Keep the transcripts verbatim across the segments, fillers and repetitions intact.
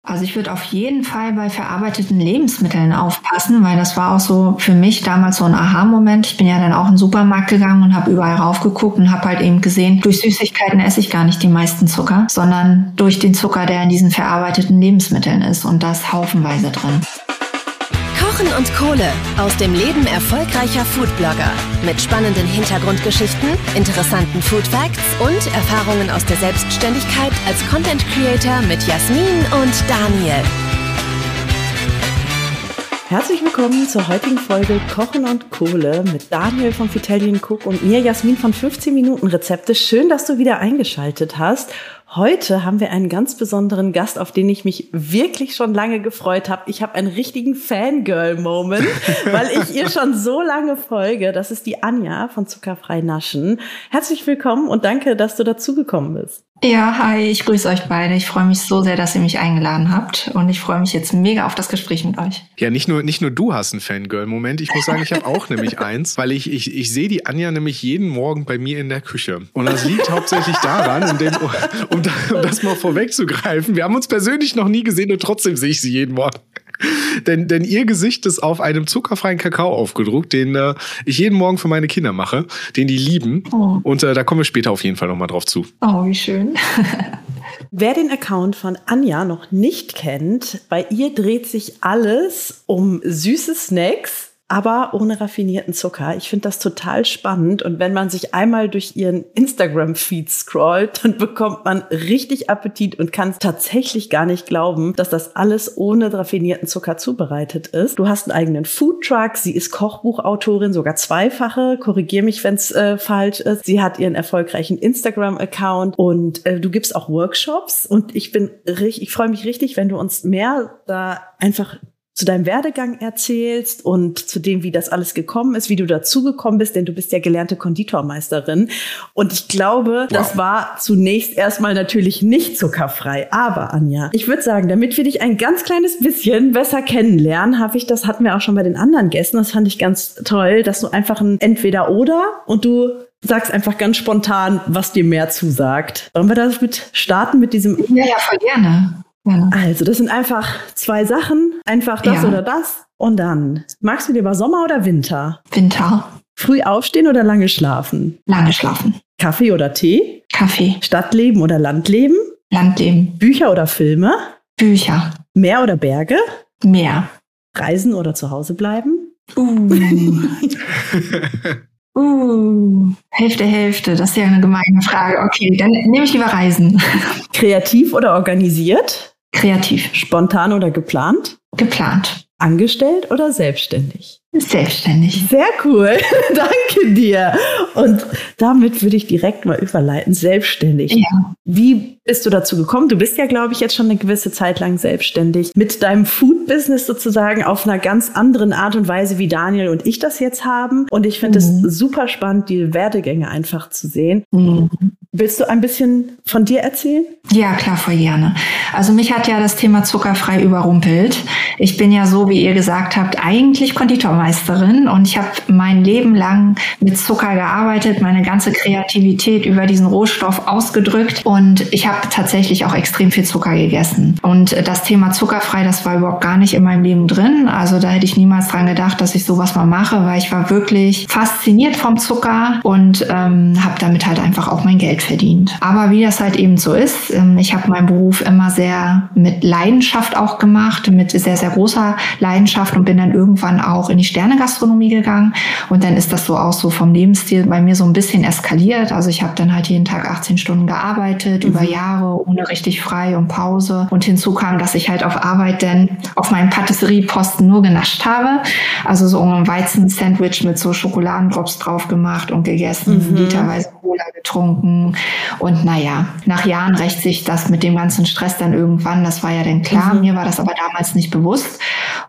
Also ich würde auf jeden Fall bei verarbeiteten Lebensmitteln aufpassen, weil das war auch so für mich damals so ein Aha-Moment. Ich bin ja dann auch in den Supermarkt gegangen und habe überall raufgeguckt und habe halt eben gesehen, durch Süßigkeiten esse ich gar nicht die meisten Zucker, sondern durch den Zucker, der in diesen verarbeiteten Lebensmitteln ist, und da ist haufenweise drin. Kochen und Kohle aus dem Leben erfolgreicher Foodblogger. Mit spannenden Hintergrundgeschichten, interessanten Foodfacts und Erfahrungen aus der Selbstständigkeit als Content Creator mit Jasmin und Daniel. Herzlich willkommen zur heutigen Folge Kochen und Kohle mit Daniel von Vitellion Cook und mir, Jasmin von fünfzehn Minuten Rezepte. Schön, dass du wieder eingeschaltet hast. Heute haben wir einen ganz besonderen Gast, auf den ich mich wirklich schon lange gefreut habe. Ich habe einen richtigen Fangirl-Moment, weil ich ihr schon so lange folge. Das ist die Anja von Zuckerfrei Naschen. Herzlich willkommen und danke, dass du dazugekommen bist. Ja, hi, ich grüße euch beide. Ich freue mich so sehr, dass ihr mich eingeladen habt und ich freue mich jetzt mega auf das Gespräch mit euch. Ja, nicht nur nicht nur du hast einen Fangirl-Moment. Ich muss sagen, ich habe auch nämlich eins, weil ich ich ich sehe die Anja nämlich jeden Morgen bei mir in der Küche. Und das liegt hauptsächlich daran, um, den, um, um das mal vorwegzugreifen. Wir haben uns persönlich noch nie gesehen und trotzdem sehe ich sie jeden Morgen. Denn, denn ihr Gesicht ist auf einem zuckerfreien Kakao aufgedruckt, den äh, ich jeden Morgen für meine Kinder mache, den die lieben. Oh. Und äh, da kommen wir später auf jeden Fall nochmal drauf zu. Oh, wie schön. Wer den Account von Anja noch nicht kennt, bei ihr dreht sich alles um süße Snacks, aber ohne raffinierten Zucker. Ich finde das total spannend. Und wenn man sich einmal durch ihren Instagram-Feed scrollt, dann bekommt man richtig Appetit und kann tatsächlich gar nicht glauben, dass das alles ohne raffinierten Zucker zubereitet ist. Du hast einen eigenen Foodtruck. Sie ist Kochbuchautorin, sogar zweifache. Korrigier mich, wenn es äh, falsch ist. Sie hat ihren erfolgreichen Instagram-Account und äh, du gibst auch Workshops. Und ich bin richtig, ich freue mich richtig, wenn du uns mehr da einfach zu deinem Werdegang erzählst und zu dem, wie das alles gekommen ist, wie du dazugekommen bist, denn du bist ja gelernte Konditormeisterin. Und ich glaube, wow. Das war zunächst erstmal natürlich nicht zuckerfrei. Aber Anja, ich würde sagen, damit wir dich ein ganz kleines bisschen besser kennenlernen, habe ich, das hatten wir auch schon bei den anderen Gästen, das fand ich ganz toll, dass du einfach ein Entweder-Oder und du sagst einfach ganz spontan, was dir mehr zusagt. Wollen wir damit starten mit diesem? Ja, ja, voll gerne. Ja. Also, das sind einfach zwei Sachen, einfach das ja. oder das. Und dann, magst du lieber Sommer oder Winter? Winter. Früh aufstehen oder lange schlafen? Lange schlafen. Kaffee oder Tee? Kaffee. Stadtleben oder Landleben? Landleben. Bücher oder Filme? Bücher. Meer oder Berge? Meer. Reisen oder zu Hause bleiben? Uh. Uh, Hälfte, Hälfte. Das ist ja eine gemeine Frage. Okay, dann nehme ich lieber Reisen. Kreativ oder organisiert? Kreativ. Spontan oder geplant? Geplant. Angestellt oder selbstständig? Selbstständig. Sehr cool. Danke dir. Und damit würde ich direkt mal überleiten. Selbstständig. Ja. Wie bist du dazu gekommen? Du bist ja, glaube ich, jetzt schon eine gewisse Zeit lang selbstständig. Mit deinem Food-Business sozusagen auf einer ganz anderen Art und Weise, wie Daniel und ich das jetzt haben. Und ich finde es mhm. super spannend, die Werdegänge einfach zu sehen. Mhm. Willst du ein bisschen von dir erzählen? Ja, klar, voll gerne. Also mich hat ja das Thema zuckerfrei überrumpelt. Ich bin ja so, wie ihr gesagt habt, eigentlich Konditormeisterin und ich habe mein Leben lang mit Zucker gearbeitet, meine ganze Kreativität über diesen Rohstoff ausgedrückt und ich habe tatsächlich auch extrem viel Zucker gegessen. Und das Thema zuckerfrei, das war überhaupt gar nicht in meinem Leben drin. Also da hätte ich niemals dran gedacht, dass ich sowas mal mache, weil ich war wirklich fasziniert vom Zucker und ähm, habe damit halt einfach auch mein Geld verdient. Aber wie das halt eben so ist, ich habe meinen Beruf immer sehr mit Leidenschaft auch gemacht, mit sehr, sehr großer Leidenschaft und bin dann irgendwann auch in die Sternegastronomie gegangen und dann ist das so auch so vom Lebensstil bei mir so ein bisschen eskaliert. Also ich habe dann halt jeden Tag achtzehn Stunden gearbeitet, mhm. über Jahre, ohne richtig frei und Pause und hinzu kam, dass ich halt auf Arbeit dann auf meinem Patisserieposten nur genascht habe. Also so ein Weizen-Sandwich mit so Schokoladendrops drauf gemacht und gegessen, mhm. literweise Cola getrunken. Und naja, nach Jahren rächt sich das mit dem ganzen Stress dann irgendwann. Das war ja dann klar. Mhm. Mir war das aber damals nicht bewusst.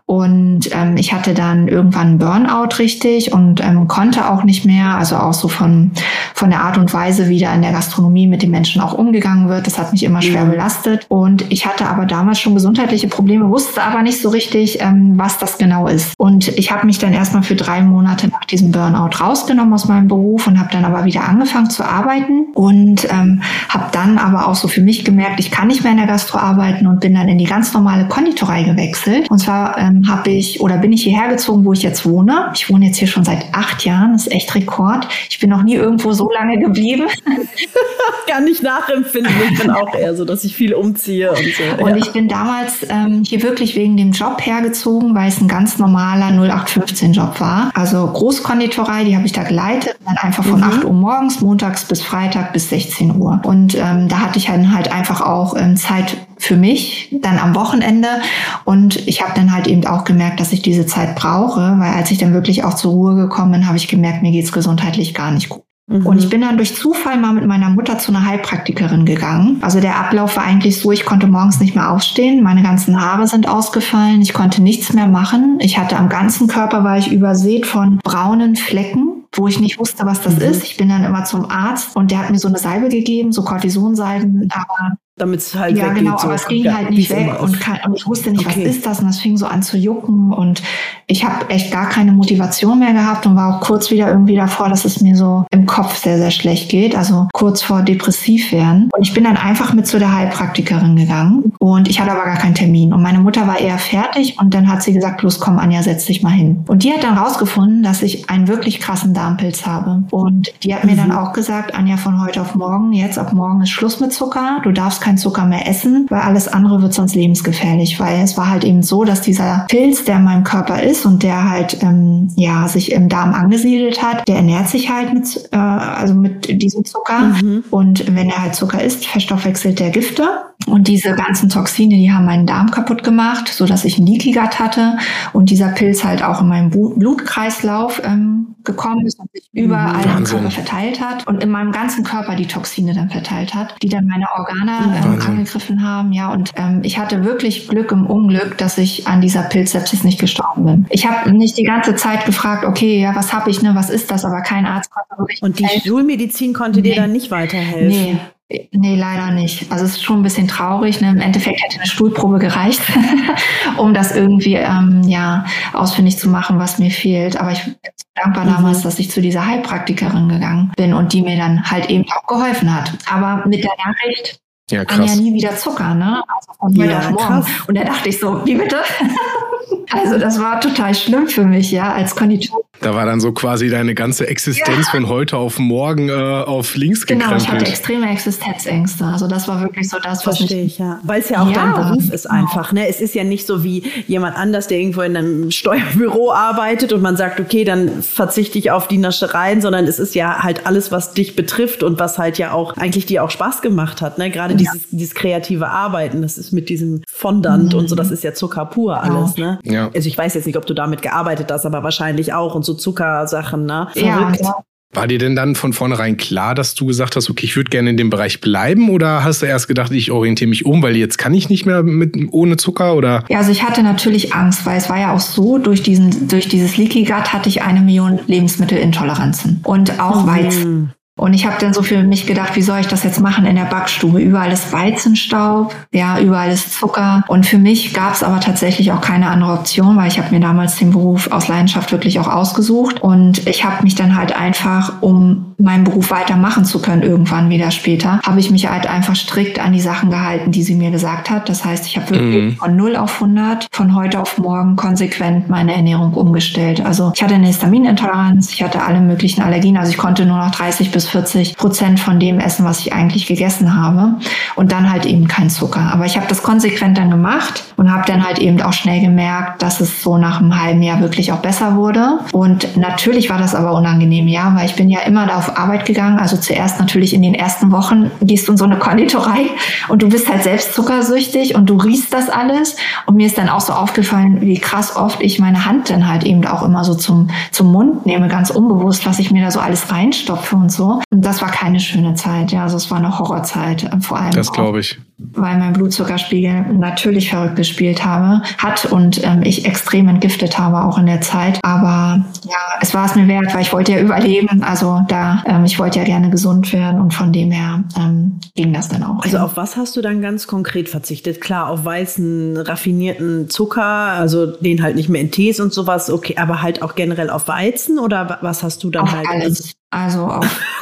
Und ähm, ich hatte dann irgendwann einen Burnout richtig und ähm, konnte auch nicht mehr. Also auch so von von der Art und Weise, wie da in der Gastronomie mit den Menschen auch umgegangen wird. Das hat mich immer schwer mhm. belastet. Und ich hatte aber damals schon gesundheitliche Probleme, wusste aber nicht so richtig, ähm, was das genau ist. Und ich habe mich dann erstmal für drei Monate nach diesem Burnout rausgenommen aus meinem Beruf und habe dann aber wieder angefangen angefangen zu arbeiten und ähm, habe dann aber auch so für mich gemerkt, ich kann nicht mehr in der Gastro arbeiten und bin dann in die ganz normale Konditorei gewechselt. Und zwar ähm, habe ich oder bin ich hierher gezogen, wo ich jetzt wohne. Ich wohne jetzt hier schon seit acht Jahren, das ist echt Rekord. Ich bin noch nie irgendwo so lange geblieben. Kann nicht nachempfinden. Ich bin auch eher so, dass ich viel umziehe und so. Und ja. ich bin damals ähm, hier wirklich wegen dem Job hergezogen, weil es ein ganz normaler null acht fünfzehn Job war. Also Großkonditorei, die habe ich da geleitet. Dann einfach von mhm. acht Uhr morgens, montags bis Freitag bis sechzehn Uhr. Und ähm, da hatte ich dann halt einfach auch ähm, Zeit für mich, dann am Wochenende. Und ich habe dann halt eben auch gemerkt, dass ich diese Zeit brauche, weil als ich dann wirklich auch zur Ruhe gekommen bin, habe ich gemerkt, mir geht's gesundheitlich gar nicht gut. Mhm. Und ich bin dann durch Zufall mal mit meiner Mutter zu einer Heilpraktikerin gegangen. Also der Ablauf war eigentlich so, ich konnte morgens nicht mehr aufstehen, meine ganzen Haare sind ausgefallen, ich konnte nichts mehr machen. Ich hatte am ganzen Körper, war ich übersät von braunen Flecken, wo ich nicht wusste, was das mhm. ist. Ich bin dann immer zum Arzt und der hat mir so eine Salbe gegeben, so Cortisonsalben, aber damit es halt ja, weggeht. genau, so. aber es ging ja, halt nicht weg und, kann, und ich wusste nicht, okay. was ist das und das fing so an zu jucken und ich habe echt gar keine Motivation mehr gehabt und war auch kurz wieder irgendwie davor, dass es mir so im Kopf sehr, sehr schlecht geht, also kurz vor depressiv werden. Und ich bin dann einfach mit zu der Heilpraktikerin gegangen und ich hatte aber gar keinen Termin und meine Mutter war eher fertig und dann hat sie gesagt, los komm Anja, setz dich mal hin. Und die hat dann rausgefunden, dass ich einen wirklich krassen Darmpilz habe und die hat mir mhm. dann auch gesagt, Anja, von heute auf morgen, jetzt ab morgen ist Schluss mit Zucker, du darfst kein Zucker mehr essen, weil alles andere wird sonst lebensgefährlich, weil es war halt eben so, dass dieser Pilz, der in meinem Körper ist und der halt ähm, ja sich im Darm angesiedelt hat, der ernährt sich halt mit äh, also mit diesem Zucker mhm. und wenn er halt Zucker isst, verstoffwechselt der Gifte und diese ganzen Toxine, die haben meinen Darm kaputt gemacht, so dass ich ein Leaky Gut hatte und dieser Pilz halt auch in meinem Blutkreislauf ähm, gekommen ist und sich überall Wahnsinn. im Körper verteilt hat und in meinem ganzen Körper die Toxine dann verteilt hat, die dann meine Organe ähm, angegriffen haben. Ja, und ähm, ich hatte wirklich Glück im Unglück, dass ich an dieser Pilzsepsis nicht gestorben bin. Ich habe nicht die ganze Zeit gefragt, okay, ja, was habe ich, ne, was ist das? Aber kein Arzt konnte wirklich. Und die helfen. Schulmedizin konnte nee. dir dann nicht weiterhelfen? Nee. Nee, leider nicht. Also es ist schon ein bisschen traurig. Ne? Im Endeffekt hätte eine Stuhlprobe gereicht, um das irgendwie ähm, ja ausfindig zu machen, was mir fehlt. Aber ich bin so dankbar mhm. damals, dass ich zu dieser Heilpraktikerin gegangen bin und die mir dann halt eben auch geholfen hat. Aber mit der Nachricht, ja, krass. Dann ja nie wieder Zucker, ne? Also von heute ja, auf morgen. Krass. Und da dachte ich so, wie bitte? Also das war total schlimm für mich, ja, als Konditor. Da war dann so quasi deine ganze Existenz ja. von heute auf morgen äh, auf links gekrempelt. Genau, ich hatte extreme Existenzängste. Also das war wirklich so das, was Verstehe ich, ja. Weil es ja auch ja, dein Beruf ist einfach, ne? Es ist ja nicht so wie jemand anders, der irgendwo in einem Steuerbüro arbeitet und man sagt, okay, dann verzichte ich auf die Naschereien, sondern es ist ja halt alles, was dich betrifft und was halt ja auch eigentlich dir auch Spaß gemacht hat, ne? Gerade ja. dieses, dieses kreative Arbeiten, das ist mit diesem Fondant mhm. und so, das ist ja Zucker pur alles, ja. ne? Ja. Also ich weiß jetzt nicht, ob du damit gearbeitet hast, aber wahrscheinlich auch und so Zuckersachen, ne? Verrückt. Ja, ja. War dir denn dann von vornherein klar, dass du gesagt hast, okay, ich würde gerne in dem Bereich bleiben oder hast du erst gedacht, ich orientiere mich um, weil jetzt kann ich nicht mehr mit ohne Zucker oder? Ja, also ich hatte natürlich Angst, weil es war ja auch so, durch diesen durch dieses Leaky Gut hatte ich eine Million Lebensmittelintoleranzen und auch mhm. Weizen. Und ich habe dann so für mich gedacht, wie soll ich das jetzt machen in der Backstube? Überall ist Weizenstaub, ja, überall ist Zucker. Und für mich gab es aber tatsächlich auch keine andere Option, weil ich habe mir damals den Beruf aus Leidenschaft wirklich auch ausgesucht. Und ich habe mich dann halt einfach, um meinen Beruf weitermachen zu können, irgendwann wieder später, habe ich mich halt einfach strikt an die Sachen gehalten, die sie mir gesagt hat. Das heißt, ich habe wirklich mhm. von null auf hundert, von heute auf morgen konsequent meine Ernährung umgestellt. Also ich hatte eine Histaminintoleranz, ich hatte alle möglichen Allergien. Also ich konnte nur noch dreißig bis vierzig Prozent von dem essen, was ich eigentlich gegessen habe und dann halt eben kein Zucker. Aber ich habe das konsequent dann gemacht und habe dann halt eben auch schnell gemerkt, dass es so nach einem halben Jahr wirklich auch besser wurde. Und natürlich war das aber unangenehm, ja, weil ich bin ja immer da auf Arbeit gegangen. Also zuerst natürlich in den ersten Wochen gehst du in so eine Konditorei und du bist halt selbst zuckersüchtig und du riechst das alles. Und mir ist dann auch so aufgefallen, wie krass oft ich meine Hand dann halt eben auch immer so zum, zum Mund nehme, ganz unbewusst, was ich mir da so alles reinstopfe und so. Und das war keine schöne Zeit, ja, also es war eine Horrorzeit, vor allem. Das glaube ich. Weil mein Blutzuckerspiegel natürlich verrückt gespielt habe, hat und ähm, ich extrem entgiftet habe auch in der Zeit. Aber ja, es war es mir wert, weil ich wollte ja überleben. Also da, ähm, ich wollte ja gerne gesund werden und von dem her ähm, ging das dann auch. Also auf was hast du dann ganz konkret verzichtet? Klar, auf weißen, raffinierten Zucker, also den halt nicht mehr in Tees und sowas, okay, aber halt auch generell auf Weizen oder was hast du dann auf halt? Alles. Also auf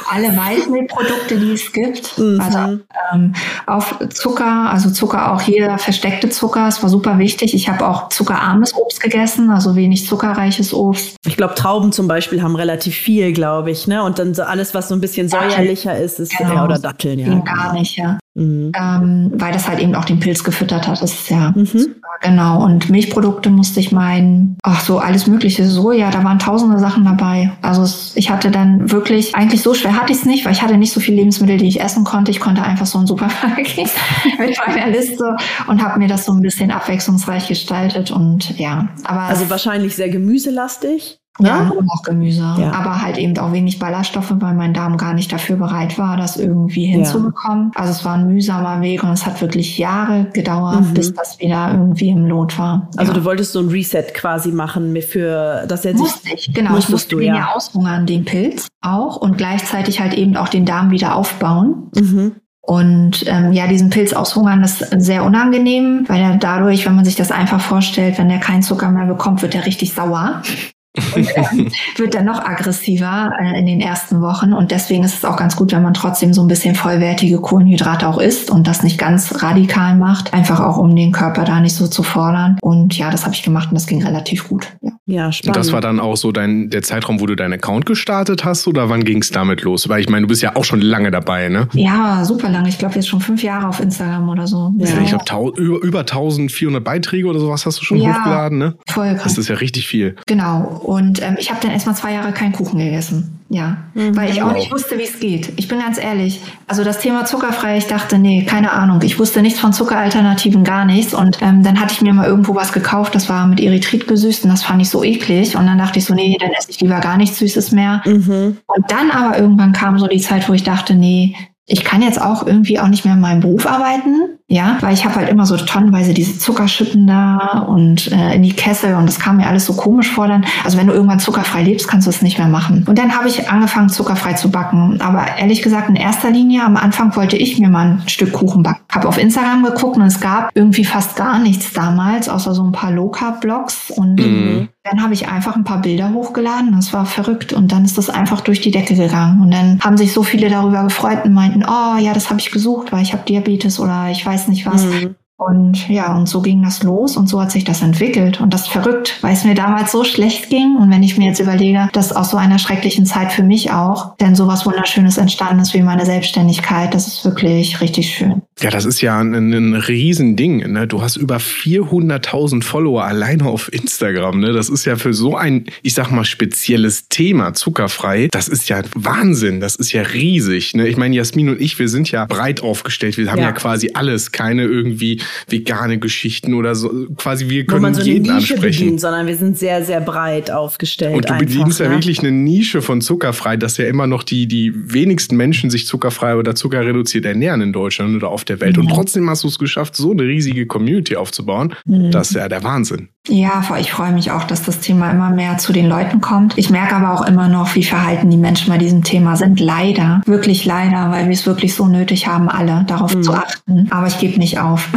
alle Weißmehlprodukte, die es gibt. Mhm. Also ähm, auf Zucker, also Zucker auch hier, versteckte Zucker, es war super wichtig. Ich habe auch zuckerarmes Obst gegessen, also wenig zuckerreiches Obst. Ich glaube, Trauben zum Beispiel haben relativ viel, glaube ich, ne? Und dann so alles, was so ein bisschen säuerlicher ist, ist genau. ja, oder Datteln, ja. Ging gar nicht, ja. Mhm. Ähm, weil das halt eben auch den Pilz gefüttert hat. Das ist ja Mhm. super, genau. Und Milchprodukte musste ich meinen, ach so, alles mögliche, Soja, da waren tausende Sachen dabei. Also es, ich hatte dann wirklich, eigentlich so schwer hatte ich es nicht, weil ich hatte nicht so viele Lebensmittel, die ich essen konnte. Ich konnte einfach so einen Supermarkt gehen mit meiner Liste und habe mir das so ein bisschen abwechslungsreich gestaltet und ja. Aber Also wahrscheinlich sehr gemüselastig. ja, nur noch Gemüse, Ja. aber halt eben auch wenig Ballaststoffe, weil mein Darm gar nicht dafür bereit war, das irgendwie hinzubekommen. Ja. Also es war ein mühsamer Weg und es hat wirklich Jahre gedauert, mhm. bis das wieder irgendwie im Lot war. Also ja. du wolltest so ein Reset quasi machen, für dass er sich... Musste ich, genau. Ich musste du, den ja. ja aushungern, den Pilz auch und gleichzeitig halt eben auch den Darm wieder aufbauen. Mhm. Und ähm, ja, diesen Pilz aushungern ist sehr unangenehm, weil er dadurch, wenn man sich das einfach vorstellt, wenn er keinen Zucker mehr bekommt, wird er richtig sauer. Und ähm, wird dann noch aggressiver äh, in den ersten Wochen. Und deswegen ist es auch ganz gut, wenn man trotzdem so ein bisschen vollwertige Kohlenhydrate auch isst und das nicht ganz radikal macht. Einfach auch, um den Körper da nicht so zu fordern. Und ja, das habe ich gemacht und das ging relativ gut. Ja, ja, spannend. Und das war dann auch so dein der Zeitraum, wo du deinen Account gestartet hast? Oder wann ging es damit los? Weil ich meine, du bist ja auch schon lange dabei, ne? Ja, super lange. Ich glaube, jetzt schon fünf Jahre auf Instagram oder so. Ja. Ich glaube, tau- über, über eintausendvierhundert Beiträge oder sowas hast du schon ja, hochgeladen, ne? Voll krass. Das ist ja richtig viel. Genau. Und ähm, ich habe dann erstmal zwei Jahre keinen Kuchen gegessen. Ja, mhm. weil ich auch nicht wusste, wie es geht. Ich bin ganz ehrlich. Also das Thema zuckerfrei, ich dachte, nee, keine Ahnung. Ich wusste nichts von Zuckeralternativen, gar nichts. Und ähm, dann hatte ich mir mal irgendwo was gekauft, das war mit Erythrit gesüßt und das fand ich so eklig. Und dann dachte ich so, nee, dann esse ich lieber gar nichts Süßes mehr. Mhm. Und dann aber irgendwann kam so die Zeit, wo ich dachte, nee, ich kann jetzt auch irgendwie auch nicht mehr in meinem Beruf arbeiten, ja, weil ich habe halt immer so tonnenweise diese Zuckerschütten da und äh, in die Kessel und das kam mir alles so komisch vor dann. Also wenn du irgendwann zuckerfrei lebst, kannst du es nicht mehr machen. Und dann habe ich angefangen, zuckerfrei zu backen. Aber ehrlich gesagt, in erster Linie, am Anfang wollte ich mir mal ein Stück Kuchen backen. Habe auf Instagram geguckt und es gab irgendwie fast gar nichts damals, außer so ein paar Low-Carb-Blogs und mhm. dann habe ich einfach ein paar Bilder hochgeladen. Das war verrückt. Und dann ist das einfach durch die Decke gegangen. Und dann haben sich so viele darüber gefreut und meinten, oh ja, das habe ich gesucht, weil ich habe Diabetes oder ich weiß nicht was. Mhm. Und ja, und so ging das los und so hat sich das entwickelt. Und das ist verrückt, weil es mir damals so schlecht ging. Und wenn ich mir jetzt überlege, dass aus so einer schrecklichen Zeit für mich auch denn sowas Wunderschönes entstanden ist wie meine Selbstständigkeit, das ist wirklich richtig schön. Ja, das ist ja ein, ein Riesending, ne? Du hast über vierhunderttausend Follower alleine auf Instagram, ne? Das ist ja für so ein, ich sag mal, spezielles Thema, zuckerfrei, das ist ja Wahnsinn, das ist ja riesig, ne? Ich meine, Jasmin und ich, wir sind ja breit aufgestellt, wir haben ja, ja quasi alles, keine irgendwie vegane Geschichten oder so, quasi wir können so jeden eine Nische ansprechen. Bedient, sondern wir sind sehr, sehr breit aufgestellt. Und du einfach, bedienst ne? ja wirklich eine Nische von zuckerfrei, dass ja immer noch die, die wenigsten Menschen sich zuckerfrei oder zuckerreduziert ernähren in Deutschland oder auf der Welt. Mhm. Und trotzdem hast du es geschafft, so eine riesige Community aufzubauen. Mhm. Das ist ja der Wahnsinn. Ja, ich freue mich auch, dass das Thema immer mehr zu den Leuten kommt. Ich merke aber auch immer noch, wie verhalten die Menschen bei diesem Thema sind. Leider, wirklich leider, weil wir es wirklich so nötig haben, alle darauf mhm. zu achten. Aber ich gebe nicht auf.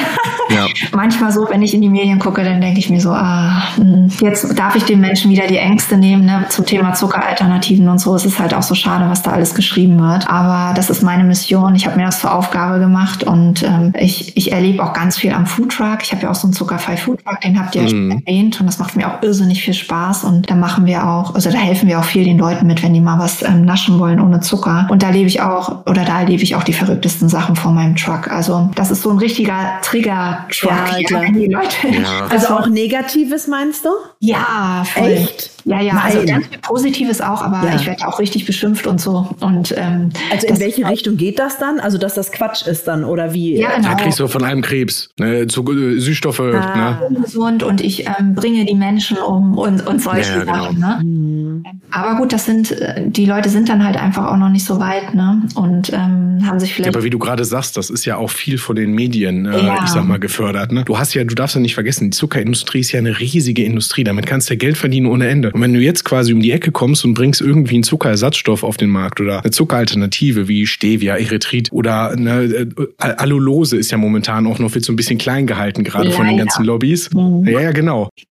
Ja. Manchmal so, wenn ich in die Medien gucke, dann denke ich mir so, ah, jetzt darf ich den Menschen wieder die Ängste nehmen, ne, zum Thema Zuckeralternativen und so. Es ist halt auch so schade, was da alles geschrieben wird. Aber das ist meine Mission. Ich habe mir das zur Aufgabe gemacht und ähm, ich, ich erlebe auch ganz viel am Foodtruck. Ich habe ja auch so einen zuckerfrei Foodtruck, den habt ihr ja mhm. schon erwähnt und das macht mir auch irrsinnig viel Spaß und da machen wir auch, also da helfen wir auch viel den Leuten mit, wenn die mal was ähm, naschen wollen ohne Zucker. Und da erlebe ich auch, oder da erlebe ich auch die verrücktesten Sachen vor meinem Truck. Also das ist so ein richtiger Trigger-Truck. Ja, klar. Die Leute. Ja. Also auch Negatives meinst du? Ja, voll. Echt? Ja, ja, Nein. also ganz viel Positives auch, aber ja. ich werde auch richtig beschimpft und so. Und, ähm, also in welche Richtung geht das dann? Also dass das Quatsch ist dann oder wie? Ja, genau. Da kriegst du von allem Krebs, ne? Zu, äh, Süßstoffe. Ah. Ne? Ungesund und ich ähm, bringe die Menschen um und, und solche ja, Sachen. Genau. Ne? Mhm. Aber gut, das sind, die Leute sind dann halt einfach auch noch nicht so weit, ne? Und ähm, haben sich vielleicht... Ja, aber wie du gerade sagst, das ist ja auch viel von den Medien, äh, ja. ich sag mal, gefördert. Ne? Du hast ja, du darfst ja nicht vergessen, die Zuckerindustrie ist ja eine riesige Industrie. Damit kannst du ja Geld verdienen ohne Ende. Und wenn du jetzt quasi um die Ecke kommst und bringst irgendwie einen Zuckerersatzstoff auf den Markt oder eine Zuckeralternative wie Stevia, Erythrit oder eine Allulose ist ja momentan auch noch viel so ein bisschen klein gehalten, gerade Leider. von den ganzen Lobbys. Mhm. Ja, ja, genau.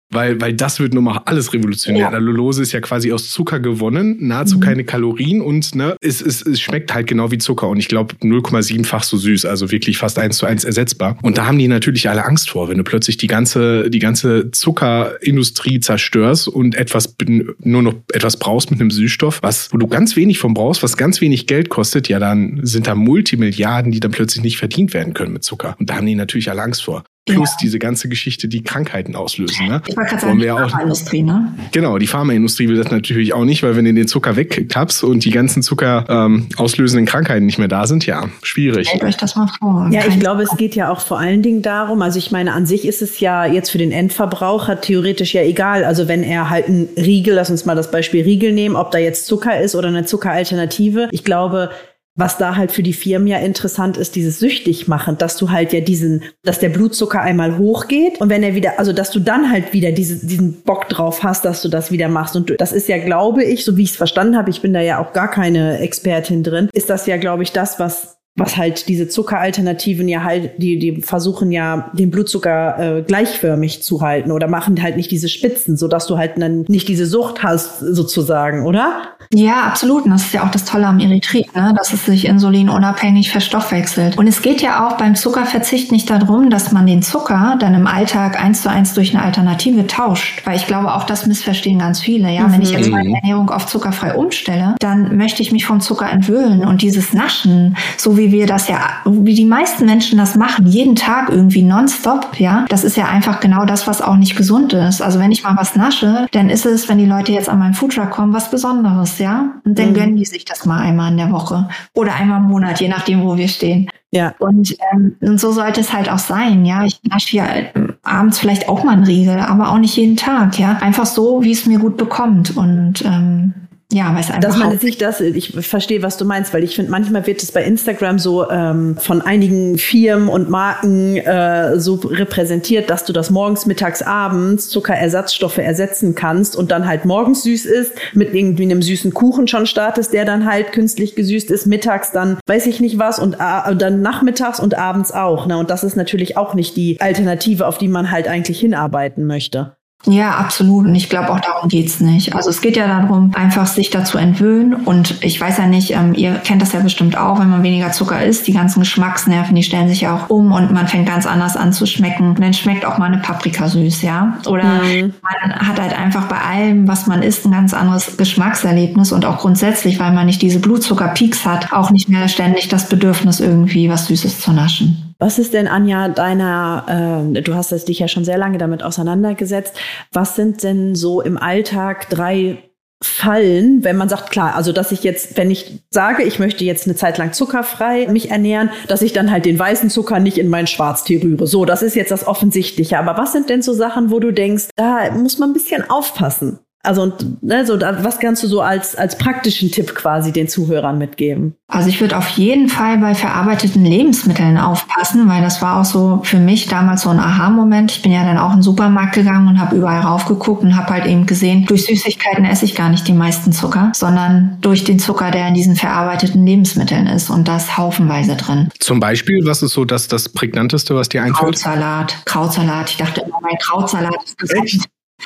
Weil, weil das wird nun mal alles revolutionär. Ja. Allulose ist ja quasi aus Zucker gewonnen, nahezu mhm. keine Kalorien und ne, es, es, es schmeckt halt genau wie Zucker und ich glaube null Komma sieben-fach so süß, also wirklich fast eins zu eins ersetzbar. Und da haben die natürlich alle Angst vor, wenn du plötzlich die ganze, die ganze Zuckerindustrie zerstörst und etwas nur noch etwas brauchst mit einem Süßstoff, was, wo du ganz wenig von brauchst, was ganz wenig Geld kostet, ja, dann sind da Multimilliarden, die dann plötzlich nicht verdient werden können mit Zucker. Und da haben die natürlich alle Angst vor. Plus ja. diese ganze Geschichte, die Krankheiten auslösen. Ne? Ich wollte gerade sagen, die Pharmaindustrie, ne? Genau, die Pharmaindustrie will das natürlich auch nicht, weil wenn du den Zucker wegklappst und die ganzen Zucker ähm, auslösenden Krankheiten nicht mehr da sind, ja, schwierig. Stellt euch das mal vor. Ja, ich glaube, es geht ja auch vor allen Dingen darum, also ich meine, an sich ist es ja jetzt für den Endverbraucher theoretisch ja egal. Also wenn er halt einen Riegel, lass uns mal das Beispiel Riegel nehmen, ob da jetzt Zucker ist oder eine Zuckeralternative. Ich glaube, was da halt für die Firmen ja interessant ist, dieses süchtig machen, dass du halt ja diesen, dass der Blutzucker einmal hochgeht und wenn er wieder, also dass du dann halt wieder diese, diesen Bock drauf hast, dass du das wieder machst. Und das ist ja, glaube ich, so wie ich es verstanden habe, ich bin da ja auch gar keine Expertin drin, ist das ja, glaube ich, das, was was halt diese Zuckeralternativen ja halt, die, die versuchen ja, den Blutzucker äh, gleichförmig zu halten oder machen halt nicht diese Spitzen, sodass du halt dann nicht diese Sucht hast, sozusagen, oder? Ja, absolut. Und das ist ja auch das Tolle am Erythrit, ne? Dass es sich insulinunabhängig verstoffwechselt. Und es geht ja auch beim Zuckerverzicht nicht darum, dass man den Zucker dann im Alltag eins zu eins durch eine Alternative tauscht. Weil ich glaube, auch das missverstehen ganz viele. Ja, mhm. Wenn ich jetzt meine Ernährung auf zuckerfrei umstelle, dann möchte ich mich vom Zucker entwöhnen. Und dieses Naschen, so wie wir das ja, wie die meisten Menschen das machen, jeden Tag irgendwie nonstop, ja, das ist ja einfach genau das, was auch nicht gesund ist. Also wenn ich mal was nasche, dann ist es, wenn die Leute jetzt an meinen Foodtruck kommen, was Besonderes, ja. Und dann mhm. gönnen die sich das mal einmal in der Woche oder einmal im Monat, je nachdem, wo wir stehen. Ja. Und, ähm, und so sollte es halt auch sein, ja. Ich nasche ja äh, abends vielleicht auch mal einen Riegel, aber auch nicht jeden Tag, ja. Einfach so, wie es mir gut bekommt und ähm, ja, weil es einfach dass man sich das, ich verstehe, was du meinst, weil ich finde, manchmal wird es bei Instagram so ähm, von einigen Firmen und Marken äh, so repräsentiert, dass du das morgens, mittags, abends Zuckerersatzstoffe ersetzen kannst und dann halt morgens süß ist, mit irgendwie einem süßen Kuchen schon startest, der dann halt künstlich gesüßt ist, mittags dann weiß ich nicht was und äh, dann nachmittags und abends auch. Ne? Und das ist natürlich auch nicht die Alternative, auf die man halt eigentlich hinarbeiten möchte. Ja, absolut. Und ich glaube, auch darum geht's nicht. Also es geht ja darum, einfach sich dazu entwöhnen. Und ich weiß ja nicht, ähm, ihr kennt das ja bestimmt auch, wenn man weniger Zucker isst, die ganzen Geschmacksnerven, die stellen sich ja auch um und man fängt ganz anders an zu schmecken. Und dann schmeckt auch mal eine Paprika süß, ja. Oder mhm. man hat halt einfach bei allem, was man isst, ein ganz anderes Geschmackserlebnis und auch grundsätzlich, weil man nicht diese Blutzuckerpeaks hat, auch nicht mehr ständig das Bedürfnis, irgendwie was Süßes zu naschen. Was ist denn, Anja, deiner, äh, du hast dich ja schon sehr lange damit auseinandergesetzt, was sind denn so im Alltag drei Fallen, wenn man sagt, klar, also dass ich jetzt, wenn ich sage, ich möchte jetzt eine Zeit lang zuckerfrei mich ernähren, dass ich dann halt den weißen Zucker nicht in meinen Schwarztee rühre. So, das ist jetzt das Offensichtliche. Aber was sind denn so Sachen, wo du denkst, da muss man ein bisschen aufpassen? Also, und, ne, so, was kannst du so als, als praktischen Tipp quasi den Zuhörern mitgeben? Also ich würde auf jeden Fall bei verarbeiteten Lebensmitteln aufpassen, weil das war auch so für mich damals so ein Aha-Moment. Ich bin ja dann auch in den Supermarkt gegangen und habe überall raufgeguckt und habe halt eben gesehen, durch Süßigkeiten esse ich gar nicht die meisten Zucker, sondern durch den Zucker, der in diesen verarbeiteten Lebensmitteln ist und das haufenweise drin. Zum Beispiel, was ist so das, das Prägnanteste, was dir einfällt? Krautsalat, Krautsalat. Ich dachte immer, mein Krautsalat ist gesund.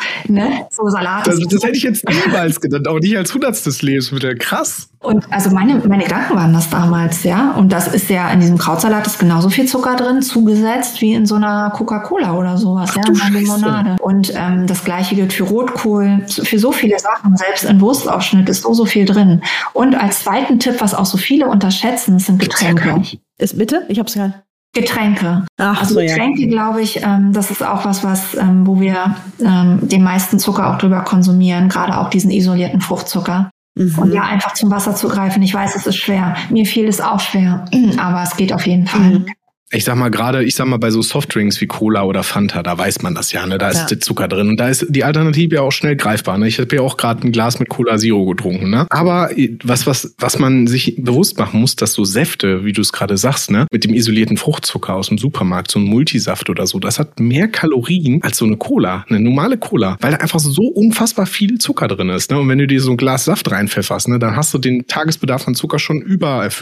Ne? So Salat. Das, das hätte ich jetzt niemals gedacht, auch nicht als hundertstes Lebensmittel. Krass. Und also meine, meine Gedanken waren das damals, ja. Und das ist ja, in diesem Krautsalat ist genauso viel Zucker drin, zugesetzt wie in so einer Coca-Cola oder sowas, Ach, ja, in einer Limonade. Und ähm, das Gleiche gilt für Rotkohl, für so viele Sachen, selbst in Wurstaufschnitt ist so, so viel drin. Und als zweiten Tipp, was auch so viele unterschätzen, sind Getränke. Ist bitte? Ich hab's ja. Getränke. Ach, also so, Getränke, ja. glaube ich, ähm, das ist auch was, was ähm, wo wir ähm, den meisten Zucker auch drüber konsumieren, gerade auch diesen isolierten Fruchtzucker. Mhm. Und ja, einfach zum Wasser zu greifen. Ich weiß, es ist schwer. Mir fiel es auch schwer, aber es geht auf jeden Fall. Mhm. Ich sag mal gerade, ich sag mal bei so Softdrinks wie Cola oder Fanta, da weiß man das ja, ne? Da ist ja. der Zucker drin und da ist die Alternative ja auch schnell greifbar. Ne? Ich habe ja auch gerade ein Glas mit Cola Zero getrunken, ne? Aber was was was man sich bewusst machen muss, dass so Säfte, wie du es gerade sagst, ne, mit dem isolierten Fruchtzucker aus dem Supermarkt, so ein Multisaft oder so, das hat mehr Kalorien als so eine Cola, eine normale Cola, weil da einfach so unfassbar viel Zucker drin ist. Ne? Und wenn du dir so ein Glas Saft reinpfefferst, ne, dann hast du den Tagesbedarf an Zucker schon übererfüllt.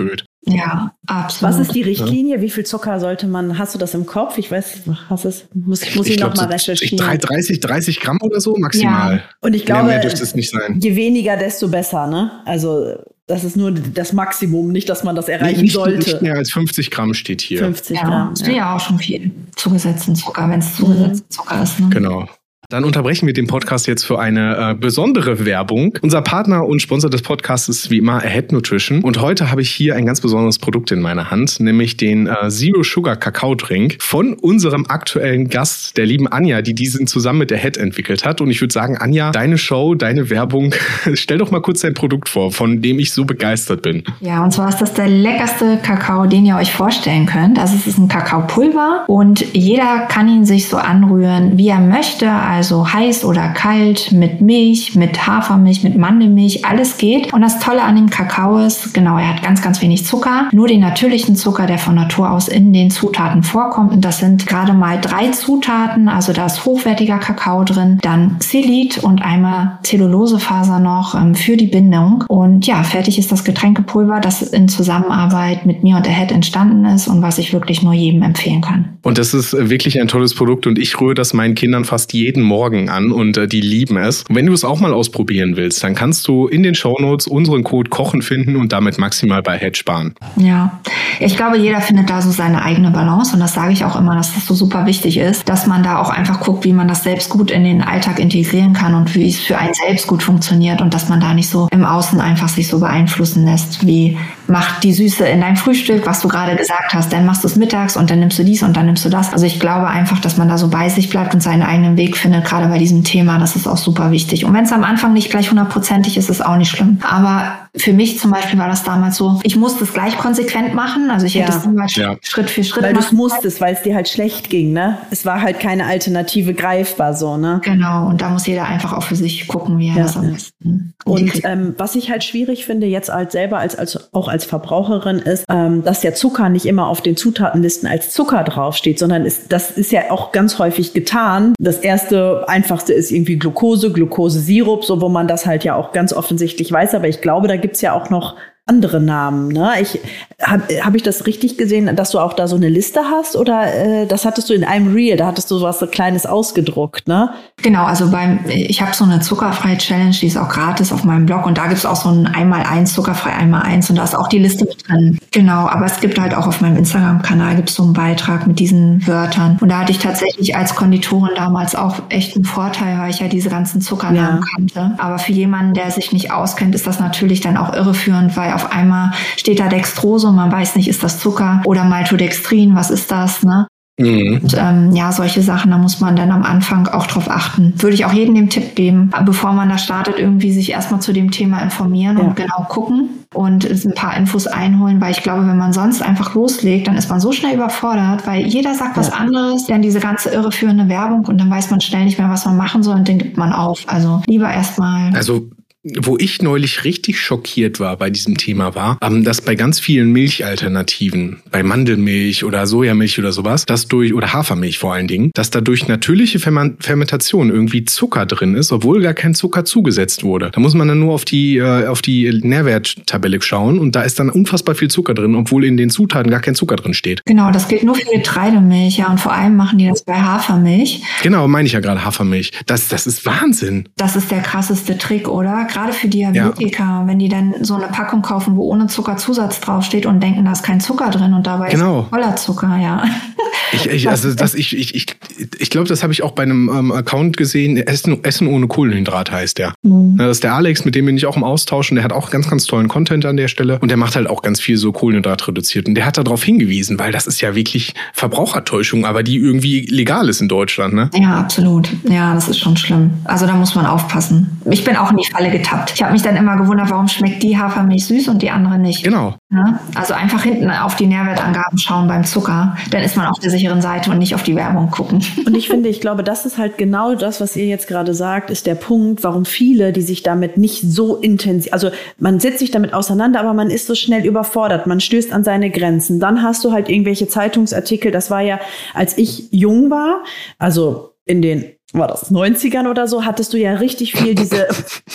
Ja, absolut. Was ist die Richtlinie? Wie viel Zucker sollte man, hast du das im Kopf? Ich weiß, hast es, muss, muss ich, ich noch mal so recherchieren. dreißig, dreißig Gramm oder so maximal. Ja. Und ich glaube, mehr, mehr dürfte es nicht sein. Je weniger, desto besser, ne? Also, das ist nur das Maximum, nicht, dass man das erreichen nee, nicht, sollte. Nicht mehr als fünfzig Gramm steht hier. fünfzig ja, Gramm. Das ist ja auch schon viel zugesetzten Zucker, wenn es zugesetzten Zucker ist. Ne? Genau. Dann unterbrechen wir den Podcast jetzt für eine äh, besondere Werbung. Unser Partner und Sponsor des Podcasts ist wie immer Ahead Nutrition. Und heute habe ich hier ein ganz besonderes Produkt in meiner Hand, nämlich den äh, Zero Sugar Kakao Drink von unserem aktuellen Gast, der lieben Anja, die diesen zusammen mit Ahead entwickelt hat. Und ich würde sagen, Anja, deine Show, deine Werbung, stell doch mal kurz dein Produkt vor, von dem ich so begeistert bin. Ja, und zwar ist das der leckerste Kakao, den ihr euch vorstellen könnt. Also es ist ein Kakaopulver und jeder kann ihn sich so anrühren, wie er möchte. Also Also heiß oder kalt, mit Milch, mit Hafermilch, mit Mandelmilch, alles geht. Und das Tolle an dem Kakao ist, genau, er hat ganz, ganz wenig Zucker. Nur den natürlichen Zucker, der von Natur aus in den Zutaten vorkommt. Und das sind gerade mal drei Zutaten. Also da ist hochwertiger Kakao drin, dann Xylit und einmal Zellulosefaser noch ähm, für die Bindung. Und ja, fertig ist das Getränkepulver, das in Zusammenarbeit mit mir und Ahead entstanden ist und was ich wirklich nur jedem empfehlen kann. Und das ist wirklich ein tolles Produkt und ich rühre das meinen Kindern fast jeden Morgen an und äh, die lieben es. Und wenn du es auch mal ausprobieren willst, dann kannst du in den Shownotes unseren Code KOCHEN finden und damit maximal bei Ahead sparen. Ja, ich glaube, jeder findet da so seine eigene Balance und das sage ich auch immer, dass das so super wichtig ist, dass man da auch einfach guckt, wie man das selbst gut in den Alltag integrieren kann und wie es für einen selbst gut funktioniert und dass man da nicht so im Außen einfach sich so beeinflussen lässt, wie macht die Süße in deinem Frühstück, was du gerade gesagt hast, dann machst du es mittags und dann nimmst du dies und dann nimmst du das. Also ich glaube einfach, dass man da so bei sich bleibt und seinen eigenen Weg findet, gerade bei diesem Thema, das ist auch super wichtig. Und wenn es am Anfang nicht gleich hundertprozentig ist, ist es auch nicht schlimm. Aber für mich zum Beispiel war das damals so, ich musste es gleich konsequent machen, also ich hätte ja. es immer ja. Schritt für Schritt weil machen. Weil du es musstest, weil es dir halt schlecht ging, ne? Es war halt keine Alternative greifbar so, ne? Genau, und da muss jeder einfach auch für sich gucken, wie er ja. das am besten. Und ähm, was ich halt schwierig finde, jetzt als selber, als, als auch als Verbraucherin, ist, ähm, dass der Zucker nicht immer auf den Zutatenlisten als Zucker draufsteht, sondern ist, das ist ja auch ganz häufig getan. Das erste, einfachste ist irgendwie Glucose, Glukosesirup, so wo man das halt ja auch ganz offensichtlich weiß. Aber ich glaube, da gibt's ja auch noch andere Namen, ne? Ich habe hab ich das richtig gesehen, dass du auch da so eine Liste hast oder äh, das hattest du in einem Reel, da hattest du sowas so Kleines ausgedruckt, ne? Genau, also beim ich habe so eine zuckerfreie Challenge, die ist auch gratis auf meinem Blog und da gibt's auch so ein einmal eins zuckerfrei einmal eins und da ist auch die Liste mit drin. Genau, aber es gibt halt auch auf meinem Instagram-Kanal gibt's so einen Beitrag mit diesen Wörtern und da hatte ich tatsächlich als Konditorin damals auch echt einen Vorteil, weil ich ja diese ganzen Zuckernamen ja. kannte. Aber für jemanden, der sich nicht auskennt, ist das natürlich dann auch irreführend, weil auf einmal steht da Dextrose und man weiß nicht, ist das Zucker oder Maltodextrin, was ist das, ne? Mhm. Und ähm, ja, solche Sachen, da muss man dann am Anfang auch drauf achten. Würde ich auch jedem den Tipp geben, bevor man da startet, irgendwie sich erstmal zu dem Thema informieren ja. und genau gucken und ein paar Infos einholen, weil ich glaube, wenn man sonst einfach loslegt, dann ist man so schnell überfordert, weil jeder sagt was ja. anderes, dann diese ganze irreführende Werbung und dann weiß man schnell nicht mehr, was man machen soll und dann gibt man auf. Also lieber erstmal... Also wo ich neulich richtig schockiert war bei diesem Thema war, dass bei ganz vielen Milchalternativen, bei Mandelmilch oder Sojamilch oder sowas, dass durch, oder Hafermilch vor allen Dingen, dass da durch natürliche Fermentation irgendwie Zucker drin ist, obwohl gar kein Zucker zugesetzt wurde. Da muss man dann nur auf die, auf die Nährwerttabelle schauen und da ist dann unfassbar viel Zucker drin, obwohl in den Zutaten gar kein Zucker drin steht. Genau, das gilt nur für Getreidemilch, ja, und vor allem machen die das bei Hafermilch. Genau, meine ich ja gerade Hafermilch. Das, das ist Wahnsinn. Das ist der krasseste Trick, oder? Gerade für Diabetiker, ja. wenn die dann so eine Packung kaufen, wo ohne Zuckerzusatz draufsteht und denken, da ist kein Zucker drin und dabei genau. ist voller Zucker, ja. Ich, ich, also das, ich, ich, ich, ich glaube, das habe ich auch bei einem ähm, Account gesehen, Essen, Essen ohne Kohlenhydrat heißt der. Mhm. Das ist der Alex, mit dem bin ich auch im Austausch und der hat auch ganz, ganz tollen Content an der Stelle und der macht halt auch ganz viel so Kohlenhydrat reduziert und der hat darauf hingewiesen, weil das ist ja wirklich Verbrauchertäuschung, aber die irgendwie legal ist in Deutschland, ne? Ja, absolut. Ja, das ist schon schlimm. Also da muss man aufpassen. Ich bin auch in die Falle getappt. Ich habe mich dann immer gewundert, warum schmeckt die Hafermilch süß und die andere nicht. Genau. Ja? Also einfach hinten auf die Nährwertangaben schauen beim Zucker, dann ist man auf der sicheren Seite und nicht auf die Werbung gucken. Und ich finde, ich glaube, das ist halt genau das, was ihr jetzt gerade sagt, ist der Punkt, warum viele, die sich damit nicht so intensiv, also man setzt sich damit auseinander, aber man ist so schnell überfordert, man stößt an seine Grenzen. Dann hast du halt irgendwelche Zeitungsartikel, das war ja, als ich jung war, also in den, war das neunzigern oder so, hattest du ja richtig viel diese...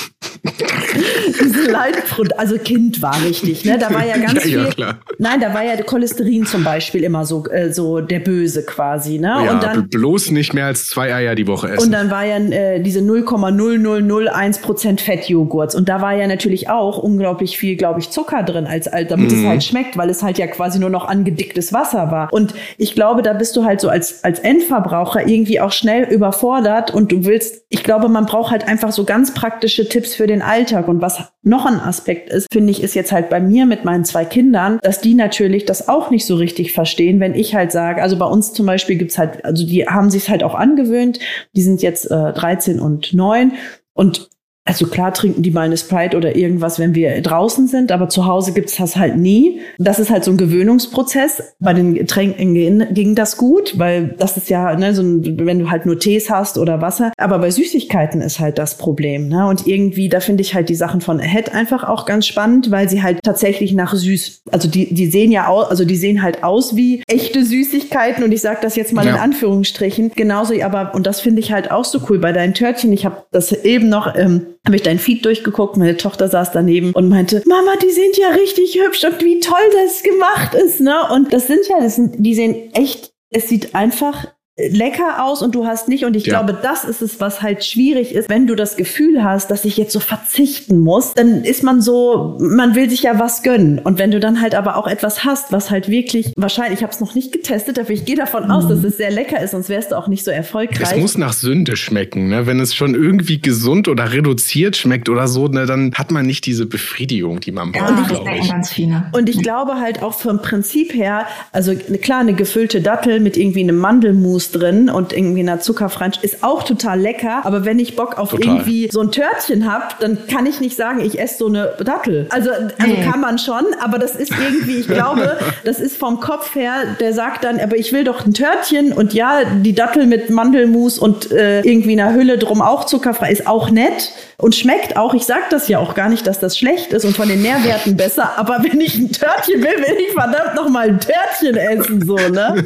Diese Leitprodukte, also Kind war richtig, ne? Da war ja ganz ja, ja, viel. Klar. Nein, da war ja Cholesterin zum Beispiel immer so, äh, so der Böse quasi, ne? Ja, und dann bloß nicht mehr als zwei Eier die Woche essen. Und dann war ja äh, diese null Komma null null null eins Prozent Fettjoghurts. Und da war ja natürlich auch unglaublich viel, glaube ich, Zucker drin, als, als damit mm. es halt schmeckt, weil es halt ja quasi nur noch angedicktes Wasser war. Und ich glaube, da bist du halt so als, als Endverbraucher irgendwie auch schnell überfordert und du willst, ich glaube, man braucht halt einfach so ganz praktische Tipps für den Alltag. Und was noch ein Aspekt ist, finde ich, ist jetzt halt bei mir mit meinen zwei Kindern, dass die natürlich das auch nicht so richtig verstehen, wenn ich halt sage, also bei uns zum Beispiel gibt's halt, also die haben sich's halt auch angewöhnt, die sind jetzt äh, dreizehn und neun und also klar trinken die mal eine Sprite oder irgendwas, wenn wir draußen sind, aber zu Hause gibt's das halt nie. Das ist halt so ein Gewöhnungsprozess. Bei den Getränken ging das gut, weil das ist ja, ne, so ein, wenn du halt nur Tees hast oder Wasser. Aber bei Süßigkeiten ist halt das Problem, ne? Und irgendwie, da finde ich halt die Sachen von Ahead einfach auch ganz spannend, weil sie halt tatsächlich nach süß, also die, die sehen ja aus, also die sehen halt aus wie echte Süßigkeiten und ich sage das jetzt mal ja. in Anführungsstrichen. Genauso, aber, und das finde ich halt auch so cool bei deinen Törtchen. Ich habe das eben noch, ähm, habe ich dein Feed durchgeguckt, meine Tochter saß daneben und meinte, Mama, die sind ja richtig hübsch und wie toll das gemacht ist, ne? Und das sind ja, das sind, die sehen echt, es sieht einfach lecker aus und du hast nicht, und ich ja. glaube, das ist es, was halt schwierig ist, wenn du das Gefühl hast, dass ich jetzt so verzichten muss, dann ist man so, man will sich ja was gönnen, und wenn du dann halt aber auch etwas hast, was halt wirklich, wahrscheinlich, ich habe es noch nicht getestet, aber ich gehe davon mhm. aus, dass es sehr lecker ist, sonst wärst du auch nicht so erfolgreich. Es muss nach Sünde schmecken, ne? Wenn es schon irgendwie gesund oder reduziert schmeckt oder so, ne, dann hat man nicht diese Befriedigung, die man braucht, ja, glaube ich. Ganz viele. Und ich glaube halt auch vom Prinzip her, also klar, eine gefüllte Dattel mit irgendwie einem Mandelmus drin und irgendwie einer zuckerfreien ist auch total lecker, aber wenn ich Bock auf total. irgendwie so ein Törtchen habe, dann kann ich nicht sagen, ich esse so eine Dattel. Also, also hey. kann man schon, aber das ist irgendwie, ich glaube, das ist vom Kopf her, der sagt dann, aber ich will doch ein Törtchen, und ja, die Dattel mit Mandelmus und äh, irgendwie einer Hülle drum auch zuckerfrei ist auch nett und schmeckt auch. Ich sag das ja auch gar nicht, dass das schlecht ist und von den Nährwerten besser, aber wenn ich ein Törtchen will, will ich verdammt noch mal ein Törtchen essen, so, ne?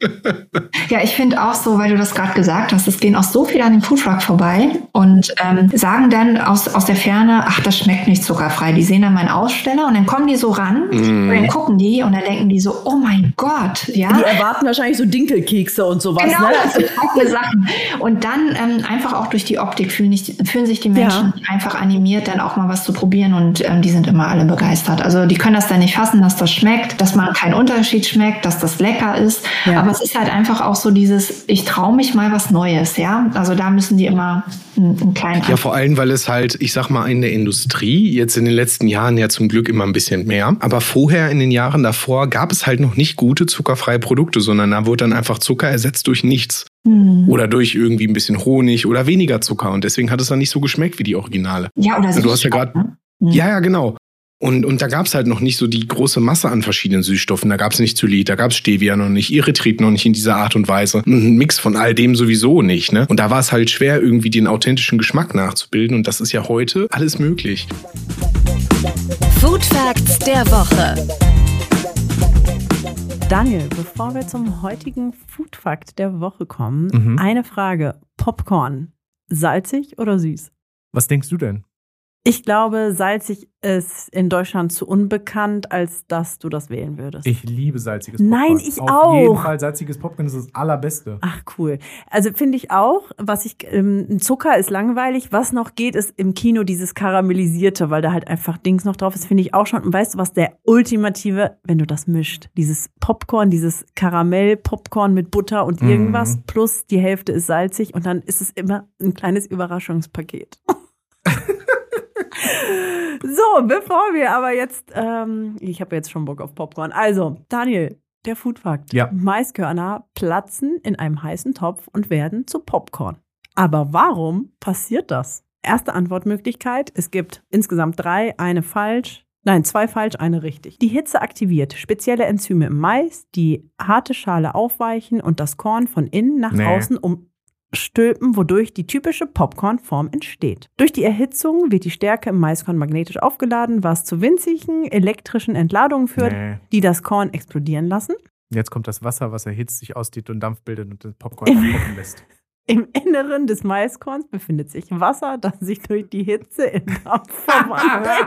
Ja, ich finde auch so, weil du das gerade gesagt hast, es gehen auch so viele an dem Foodtruck vorbei und ähm, sagen dann aus, aus der Ferne, ach, das schmeckt nicht zuckerfrei. Die sehen dann meinen Aussteller und dann kommen die so ran mm. und dann gucken die und dann denken die so, oh mein Gott. Ja? Die erwarten wahrscheinlich so Dinkelkekse und sowas. Genau, ne? das sind auch Sachen. Und dann ähm, einfach auch durch die Optik fühlen, nicht, fühlen sich die Menschen ja. einfach animiert, dann auch mal was zu probieren, und ähm, die sind immer alle begeistert. Also die können das dann nicht fassen, dass das schmeckt, dass man keinen Unterschied schmeckt, dass das lecker ist. Ja. Aber es ist halt einfach auch so dieses, ich traue mich mal was Neues, ja. Also da müssen die immer einen, einen kleinen... Ja, vor allem, weil es halt, ich sag mal, in der Industrie, jetzt in den letzten Jahren ja zum Glück immer ein bisschen mehr, aber vorher in den Jahren davor gab es halt noch nicht gute zuckerfreie Produkte, sondern da wurde dann einfach Zucker ersetzt durch nichts. Hm. Oder durch irgendwie ein bisschen Honig oder weniger Zucker, und deswegen hat es dann nicht so geschmeckt wie die Originale. Ja, oder also du hast ja gerade... Ne? Hm. Ja, ja, genau. Und, und da gab es halt noch nicht so die große Masse an verschiedenen Süßstoffen. Da gab es nicht Zylit, da gab es Stevia noch nicht, Erythrit noch nicht in dieser Art und Weise. Ein Mix von all dem sowieso nicht, ne? Und da war es halt schwer, irgendwie den authentischen Geschmack nachzubilden. Und das ist ja heute alles möglich. Food Facts der Woche. Daniel, bevor wir zum heutigen Food Fact der Woche kommen, mhm. eine Frage. Popcorn, salzig oder süß? Was denkst du denn? Ich glaube, salzig ist in Deutschland zu unbekannt, als dass du das wählen würdest. Ich liebe salziges Popcorn. Nein, ich Auf auch. Auf jeden Fall, salziges Popcorn ist das Allerbeste. Ach, cool. Also finde ich auch, was ich, ähm, Zucker ist langweilig. Was noch geht, ist im Kino dieses Karamellisierte, weil da halt einfach Dings noch drauf ist, finde ich auch schon. Und weißt du, was der ultimative, wenn du das mischt, dieses Popcorn, dieses Karamell-Popcorn mit Butter und irgendwas, mhm. plus die Hälfte ist salzig, und dann ist es immer ein kleines Überraschungspaket. So, bevor wir aber jetzt, ähm, ich habe jetzt schon Bock auf Popcorn. Also, Daniel, der Foodfakt. Ja. Maiskörner platzen in einem heißen Topf und werden zu Popcorn. Aber warum passiert das? Erste Antwortmöglichkeit, es gibt insgesamt drei, eine falsch. Nein, zwei falsch, eine richtig. Die Hitze aktiviert spezielle Enzyme im Mais, die harte Schale aufweichen und das Korn von innen nach nee. außen um stülpen, wodurch die typische Popcornform entsteht. Durch die Erhitzung wird die Stärke im Maiskorn magnetisch aufgeladen, was zu winzigen elektrischen Entladungen führt, nee. die das Korn explodieren lassen. Jetzt kommt das Wasser, was erhitzt, sich ausdehnt und Dampf bildet und das Popcorn abkochen lässt. Im Inneren des Maiskorns befindet sich Wasser, das sich durch die Hitze in Dampf verwandelt.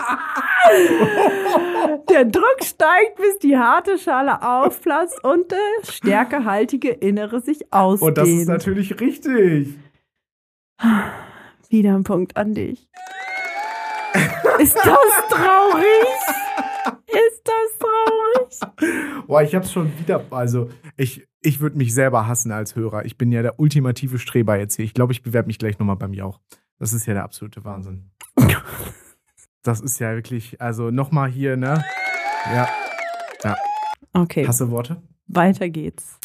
Der Druck steigt, bis die harte Schale aufplatzt und das stärkehaltige Innere sich ausdehnt. Und das ist natürlich richtig. Wieder ein Punkt an dich. Ist das traurig? Ist das traurig? Boah, ich hab's schon wieder, also ich, ich würde mich selber hassen als Hörer. Ich bin ja der ultimative Streber jetzt hier. Ich glaube, ich bewerbe mich gleich nochmal beim Jauch. Das ist ja der absolute Wahnsinn. Das ist ja wirklich, also nochmal hier, ne? Ja. Ja. Okay. Hast du Worte? Weiter geht's.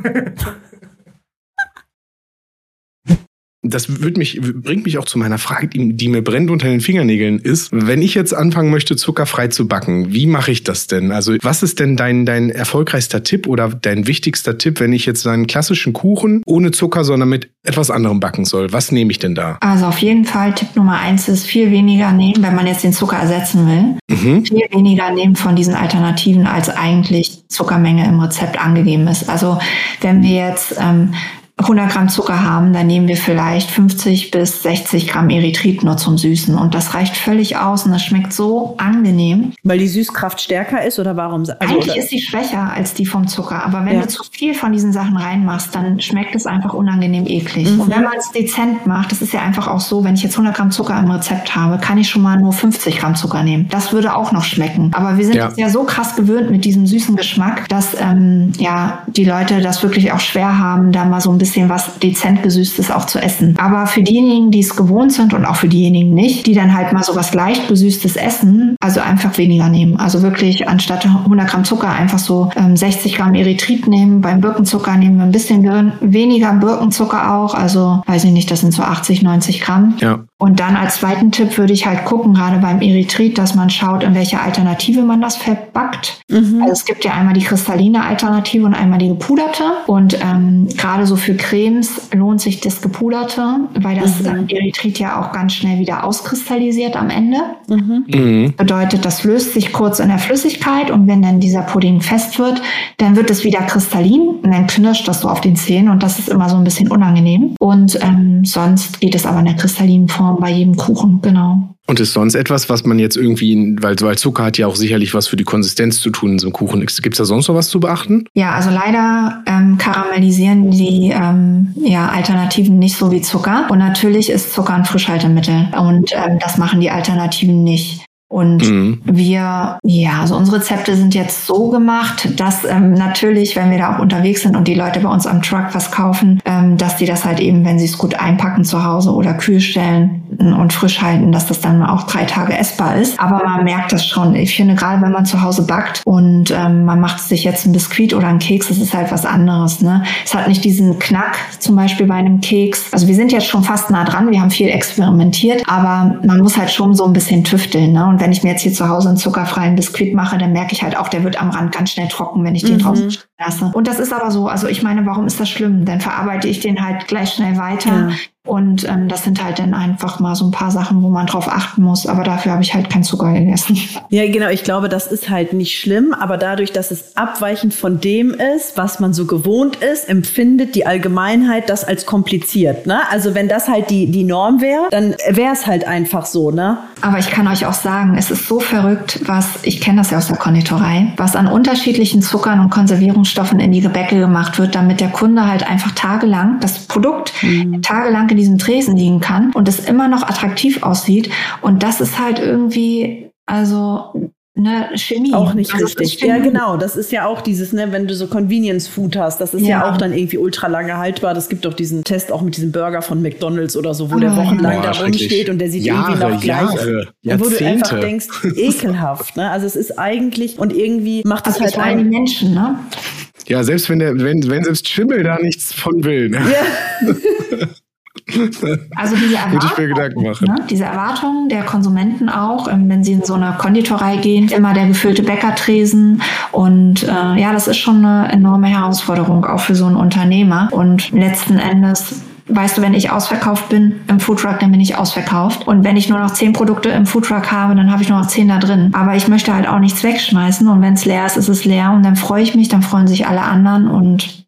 Das wird mich, bringt mich auch zu meiner Frage, die, die mir brennt unter den Fingernägeln ist, wenn ich jetzt anfangen möchte, zuckerfrei zu backen, wie mache ich das denn? Also was ist denn dein, dein erfolgreichster Tipp oder dein wichtigster Tipp, wenn ich jetzt einen klassischen Kuchen ohne Zucker, sondern mit etwas anderem backen soll? Was nehme ich denn da? Also auf jeden Fall Tipp Nummer eins ist viel weniger nehmen, wenn man jetzt den Zucker ersetzen will. Mhm. Viel weniger nehmen von diesen Alternativen, als eigentlich Zuckermenge im Rezept angegeben ist. Also wenn wir jetzt ähm, hundert Gramm Zucker haben, dann nehmen wir vielleicht fünfzig bis sechzig Gramm Erythrit nur zum Süßen. Und das reicht völlig aus und das schmeckt so angenehm. Weil die Süßkraft stärker ist oder warum? Also Eigentlich oder? ist sie schwächer als die vom Zucker. Aber wenn ja. du zu viel von diesen Sachen reinmachst, dann schmeckt es einfach unangenehm eklig. Mhm. Und wenn man es dezent macht, das ist ja einfach auch so, wenn ich jetzt hundert Gramm Zucker im Rezept habe, kann ich schon mal nur fünfzig Gramm Zucker nehmen. Das würde auch noch schmecken. Aber wir sind ja, ja so krass gewöhnt mit diesem süßen Geschmack, dass ähm, ja die Leute das wirklich auch schwer haben, da mal so ein bisschen was dezent gesüßtes auch zu essen. Aber für diejenigen, die es gewohnt sind und auch für diejenigen nicht, die dann halt mal so was leicht gesüßtes essen, also einfach weniger nehmen. Also wirklich anstatt hundert Gramm Zucker einfach so ähm, sechzig Gramm Erythrit nehmen. Beim Birkenzucker nehmen wir ein bisschen weniger Birkenzucker auch. Also weiß ich nicht, das sind so achtzig, neunzig Gramm. Ja. Und dann als zweiten Tipp würde ich halt gucken, gerade beim Erythrit, dass man schaut, in welche Alternative man das verbackt. Mhm. Also es gibt ja einmal die kristalline Alternative und einmal die gepuderte. Und ähm, gerade so für Cremes lohnt sich das gepuderte, weil das mhm. Erythrit ja auch ganz schnell wieder auskristallisiert am Ende. Mhm. Mhm. Bedeutet, das löst sich kurz in der Flüssigkeit und wenn dann dieser Pudding fest wird, dann wird es wieder kristallin und dann knirscht das so auf den Zähnen und das ist immer so ein bisschen unangenehm. Und ähm, sonst geht es aber in der kristallinen Form bei jedem Kuchen, genau. Und ist sonst etwas, was man jetzt irgendwie, weil, weil Zucker hat ja auch sicherlich was für die Konsistenz zu tun in so einem Kuchen. Gibt es da sonst noch was zu beachten? Ja, also leider ähm, karamellisieren die ähm, ja, Alternativen nicht so wie Zucker. Und natürlich ist Zucker ein Frischhaltemittel. Und ähm, das machen die Alternativen nicht. Und mhm. wir, ja, also unsere Rezepte sind jetzt so gemacht, dass ähm, natürlich, wenn wir da auch unterwegs sind und die Leute bei uns am Truck was kaufen, ähm, dass die das halt eben, wenn sie es gut einpacken zu Hause oder kühl stellen und frisch halten, dass das dann auch drei Tage essbar ist. Aber man merkt das schon. Ich finde, gerade wenn man zu Hause backt und ähm, man macht sich jetzt ein Biskuit oder einen Keks, das ist halt was anderes, ne? Es hat nicht diesen Knack, zum Beispiel bei einem Keks. Also wir sind jetzt schon fast nah dran, wir haben viel experimentiert, aber man muss halt schon so ein bisschen tüfteln, ne? Und wenn ich mir jetzt hier zu Hause einen zuckerfreien Biskuit mache, dann merke ich halt auch, der wird am Rand ganz schnell trocken, wenn ich den mhm. draußen stehen lasse. Und das ist aber so, also ich meine, warum ist das schlimm? Dann verarbeite ich den halt gleich schnell weiter. Ja. Und ähm, das sind halt dann einfach mal so ein paar Sachen, wo man drauf achten muss. Aber dafür habe ich halt keinen Zucker gegessen. Ja, genau. Ich glaube, das ist halt nicht schlimm. Aber dadurch, dass es abweichend von dem ist, was man so gewohnt ist, empfindet die Allgemeinheit das als kompliziert. Ne? Also wenn das halt die, die Norm wäre, dann wäre es halt einfach so. Ne? Aber ich kann euch auch sagen, es ist so verrückt, was, ich kenne das ja aus der Konditorei, was an unterschiedlichen Zuckern und Konservierungsstoffen in die Gebäcke gemacht wird, damit der Kunde halt einfach tagelang, das Produkt mhm. tagelang in diesem Tresen liegen kann und es immer noch attraktiv aussieht. Und das ist halt irgendwie, also ne, Chemie. Auch nicht also richtig. Ja, genau. Das ist ja auch dieses, ne, wenn du so Convenience Food hast, das ist ja, ja auch dann irgendwie ultra lange haltbar. Das gibt doch diesen Test auch mit diesem Burger von McDonald's oder so, wo oh, der wochenlang ja. da rumsteht und der sieht Jahre, irgendwie noch gleich aus. Und wo du einfach denkst, ekelhaft. Ne? Also es ist eigentlich, und irgendwie macht das also halt ein... die Menschen, ne? Ja, selbst wenn der, wenn, wenn selbst Schimmel da nichts von will. Ne? Ja. Also diese Erwartung, ne, diese Erwartung der Konsumenten auch, wenn sie in so eine Konditorei gehen, immer der gefüllte Bäckertresen und äh, ja, das ist schon eine enorme Herausforderung, auch für so einen Unternehmer und letzten Endes, weißt du, wenn ich ausverkauft bin im Foodtruck, dann bin ich ausverkauft. Und wenn ich nur noch zehn Produkte im Foodtruck habe, dann habe ich nur noch zehn da drin. Aber ich möchte halt auch nichts wegschmeißen und wenn es leer ist, ist es leer und dann freue ich mich, dann freuen sich alle anderen und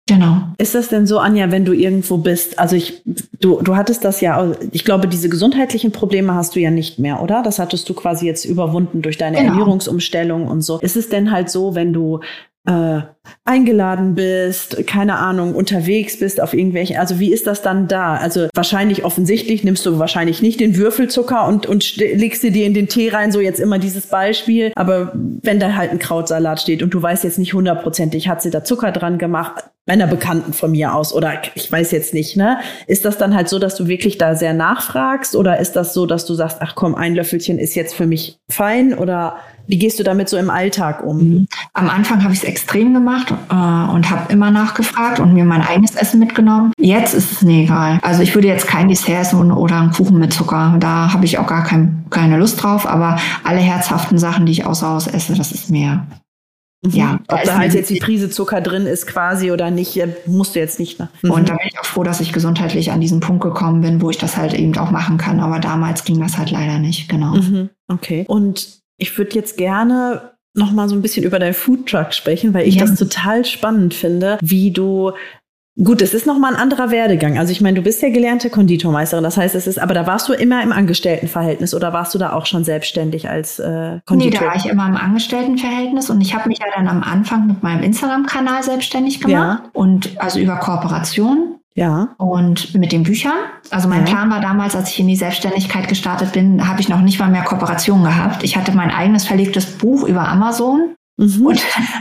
Genau. Ist das denn so, Anja, wenn du irgendwo bist? Also ich, du, du hattest das ja, ich glaube, diese gesundheitlichen Probleme hast du ja nicht mehr, oder? Das hattest du quasi jetzt überwunden durch deine genau. Ernährungsumstellung und so. Ist es denn halt so, wenn du äh, eingeladen bist, keine Ahnung, unterwegs bist auf irgendwelchen, also wie ist das dann da? Also wahrscheinlich offensichtlich nimmst du wahrscheinlich nicht den Würfelzucker und, und legst dir in den Tee rein, so jetzt immer dieses Beispiel, aber wenn da halt ein Krautsalat steht und du weißt jetzt nicht hundertprozentig, hat sie da Zucker dran gemacht, einer Bekannten von mir aus oder ich weiß jetzt nicht, ne? Ist das dann halt so, dass du wirklich da sehr nachfragst oder ist das so, dass du sagst, ach komm, ein Löffelchen ist jetzt für mich fein oder wie gehst du damit so im Alltag um? Am Anfang habe ich es extrem gemacht äh, und habe immer nachgefragt und mir mein eigenes Essen mitgenommen. Jetzt ist es mir egal. Also ich würde jetzt kein Dessert essen oder einen Kuchen mit Zucker. Da habe ich auch gar kein, keine Lust drauf. Aber alle herzhaften Sachen, die ich außer Haus esse, das ist mir... Mhm. Ja, ob da halt jetzt die Prise Zucker drin ist quasi oder nicht, musst du jetzt nicht. Ne? Mhm. Und da bin ich auch froh, dass ich gesundheitlich an diesen Punkt gekommen bin, wo ich das halt eben auch machen kann. Aber damals ging das halt leider nicht, genau. Mhm. Okay. Und ich würde jetzt gerne noch mal so ein bisschen über deinen Foodtruck sprechen, weil ich ja. das total spannend finde, wie du Gut, es ist nochmal ein anderer Werdegang. Also ich meine, du bist ja gelernte Konditormeisterin, das heißt, es ist, aber da warst du immer im Angestelltenverhältnis oder warst du da auch schon selbstständig als äh, Konditor? Nee, da war ich immer im Angestelltenverhältnis und ich habe mich ja dann am Anfang mit meinem Instagram-Kanal selbstständig gemacht ja. und also über Kooperation. Ja. Und mit den Büchern. Also mein ja. Plan war damals, als ich in die Selbstständigkeit gestartet bin, habe ich noch nicht mal mehr Kooperation gehabt. Ich hatte mein eigenes verlegtes Buch über Amazon mhm. und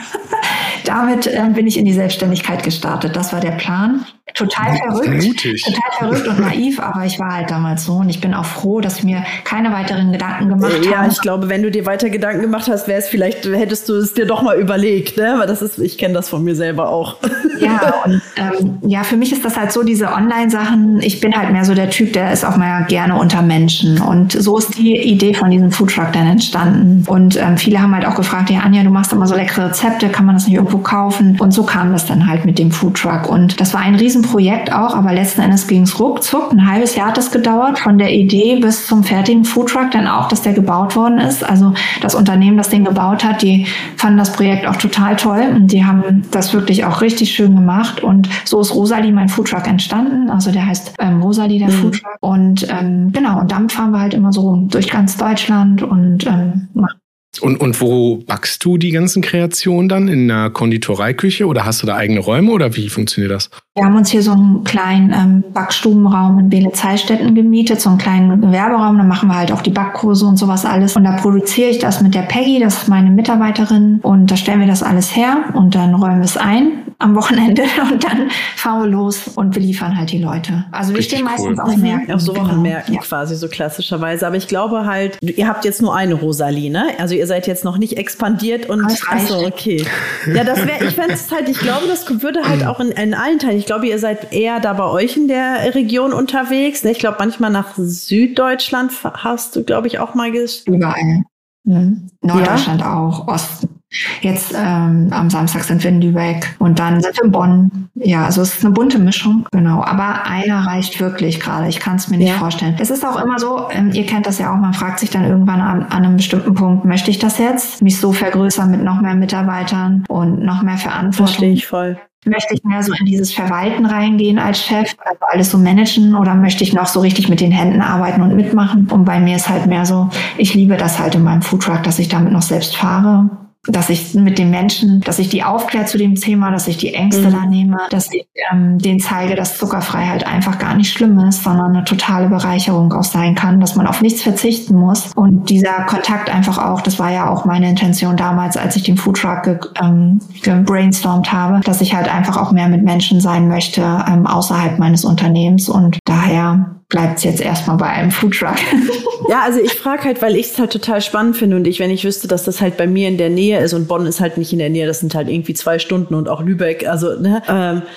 damit äh, bin ich in die Selbstständigkeit gestartet. Das war der Plan. Total verrückt. Mutig. Total verrückt und naiv, aber ich war halt damals so und ich bin auch froh, dass ich mir keine weiteren Gedanken gemacht habe. Ja, ich glaube, wenn du dir weiter Gedanken gemacht hast, wäre es vielleicht, hättest du es dir doch mal überlegt, ne? Weil das ist, ich kenne das von mir selber auch. Ja, und ähm, ja, für mich ist das halt so, diese Online-Sachen, ich bin halt mehr so der Typ, der ist auch mal gerne unter Menschen und so ist die Idee von diesem Foodtruck dann entstanden und ähm, viele haben halt auch gefragt, ja Anja, du machst immer so leckere Rezepte, kann man das nicht irgendwo kaufen? Und so kam das dann halt mit dem Foodtruck und das war ein Riesenprojekt auch, aber letzten Endes ging es ruckzuck, ein halbes Jahr hat es gedauert, von der Idee bis zum fertigen Foodtruck dann auch, dass der gebaut worden ist, also das Unternehmen, das den gebaut hat, die fanden das Projekt auch total toll und die haben das wirklich auch richtig schön gemacht und so ist Rosalie, mein Foodtruck, entstanden. Also der heißt ähm, Rosalie, der mhm. Foodtruck. Und ähm, genau, und damit fahren wir halt immer so durch ganz Deutschland und ähm, machen. Und, und wo backst du die ganzen Kreationen dann? In einer Konditoreiküche oder hast du da eigene Räume oder wie funktioniert das? Wir haben uns hier so einen kleinen ähm, Backstubenraum in Beelitz-Heilstätten gemietet, so einen kleinen Gewerberaum. Da machen wir halt auch die Backkurse und sowas alles. Und da produziere ich das mit der Peggy, das ist meine Mitarbeiterin. Und da stellen wir das alles her und dann räumen wir es ein am Wochenende und dann fahren wir los und beliefern halt die Leute. Also wir Richtig stehen meistens cool. auf Märkten. Auf so genau. Wochenmärkten ja. quasi, so klassischerweise. Aber ich glaube halt, ihr habt jetzt nur eine Rosalie, ne? Also ihr seid jetzt noch nicht expandiert und achso, okay. Ja, das wäre, ich fände es halt, ich glaube, das würde halt auch in, in allen Teilen. Ich glaube, ihr seid eher da bei euch in der Region unterwegs. Ne? Ich glaube, manchmal nach Süddeutschland hast du, glaube ich, auch mal gesch- Überall. Mhm. Norddeutschland ja? auch, Osten. Jetzt ähm, am Samstag sind wir in Lübeck und dann sind wir in Bonn. Ja, also es ist eine bunte Mischung, genau. Aber einer reicht wirklich gerade. Ich kann es mir nicht ja. vorstellen. Es ist auch immer so, ähm, ihr kennt das ja auch, man fragt sich dann irgendwann an, an einem bestimmten Punkt, möchte ich das jetzt? Mich so vergrößern mit noch mehr Mitarbeitern und noch mehr Verantwortung. Verstehe ich voll. Möchte ich mehr so in dieses Verwalten reingehen als Chef, also alles so managen oder möchte ich noch so richtig mit den Händen arbeiten und mitmachen? Und bei mir ist halt mehr so, ich liebe das halt in meinem Foodtruck, dass ich damit noch selbst fahre. Dass ich mit den Menschen, dass ich die aufkläre zu dem Thema, dass ich die Ängste mhm. da nehme, dass ich ähm, denen zeige, dass zuckerfrei halt einfach gar nicht schlimm ist, sondern eine totale Bereicherung auch sein kann, dass man auf nichts verzichten muss. Und dieser Kontakt einfach auch, das war ja auch meine Intention damals, als ich den Foodtruck ge, ähm, gebrainstormt habe, dass ich halt einfach auch mehr mit Menschen sein möchte, ähm, außerhalb meines Unternehmens und daher bleibt es jetzt erstmal bei einem Foodtruck. Ja, also ich frage halt, weil ich es halt total spannend finde und ich, wenn ich wüsste, dass das halt bei mir in der Nähe ist und Bonn ist halt nicht in der Nähe, das sind halt irgendwie zwei Stunden und auch Lübeck, also ne, ähm,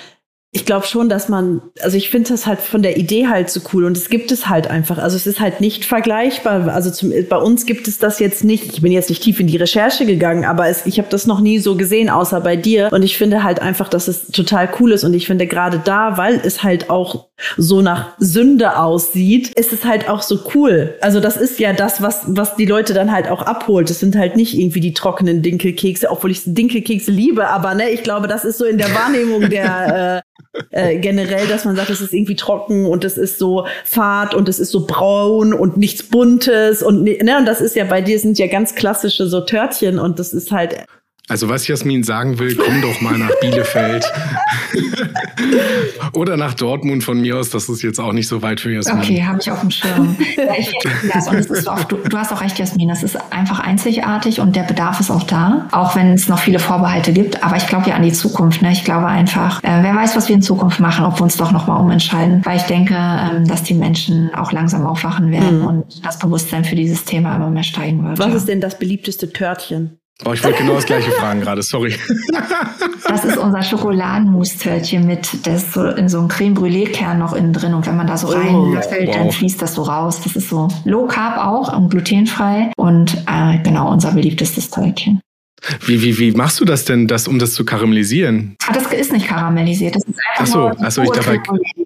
Ich glaube schon, dass man, also ich finde das halt von der Idee halt so cool und es gibt es halt einfach. Also es ist halt nicht vergleichbar. Also zum, bei uns gibt es das jetzt nicht. Ich bin jetzt nicht tief in die Recherche gegangen, aber es, ich habe das noch nie so gesehen, außer bei dir. Und ich finde halt einfach, dass es total cool ist. Und ich finde gerade da, weil es halt auch so nach Sünde aussieht, ist es halt auch so cool. Also das ist ja das, was, was die Leute dann halt auch abholt. Es sind halt nicht irgendwie die trockenen Dinkelkekse, obwohl ich Dinkelkekse liebe. Aber ne, ich glaube, das ist so in der Wahrnehmung der äh, Äh, generell, dass man sagt, es ist irgendwie trocken und es ist so fad und es ist so braun und nichts Buntes und ne, und das ist ja bei dir sind ja ganz klassische so Törtchen und das ist halt. Also was Jasmin sagen will, komm doch mal nach Bielefeld. Oder nach Dortmund von mir aus, das ist jetzt auch nicht so weit für Jasmin. Okay, habe ich auf dem Schirm. Ja, ich, ja, und es ist auch, du, du hast auch recht, Jasmin, das ist einfach einzigartig und der Bedarf ist auch da, auch wenn es noch viele Vorbehalte gibt. Aber ich glaube ja an die Zukunft. Ne? Ich glaube einfach, äh, wer weiß, was wir in Zukunft machen, ob wir uns doch nochmal umentscheiden. Weil ich denke, ähm, dass die Menschen auch langsam aufwachen werden mhm. und das Bewusstsein für dieses Thema immer mehr steigen wird. Was ja. ist denn das beliebteste Törtchen? Oh, ich wollte genau das Gleiche fragen gerade, sorry. Das ist unser Schokoladenmousse-Törtchen mit, der ist so in so einem Creme-Brûlée-Kern noch innen drin und wenn man da so reinlöffelt, wow. dann fließt das so raus. Das ist so Low Carb auch und glutenfrei und äh, genau unser beliebtestes Törtchen. Wie, wie, wie machst du das denn, das, um das zu karamellisieren? Ah, das ist nicht karamellisiert, das ist einfach ach so, nur ach so, ich dabei.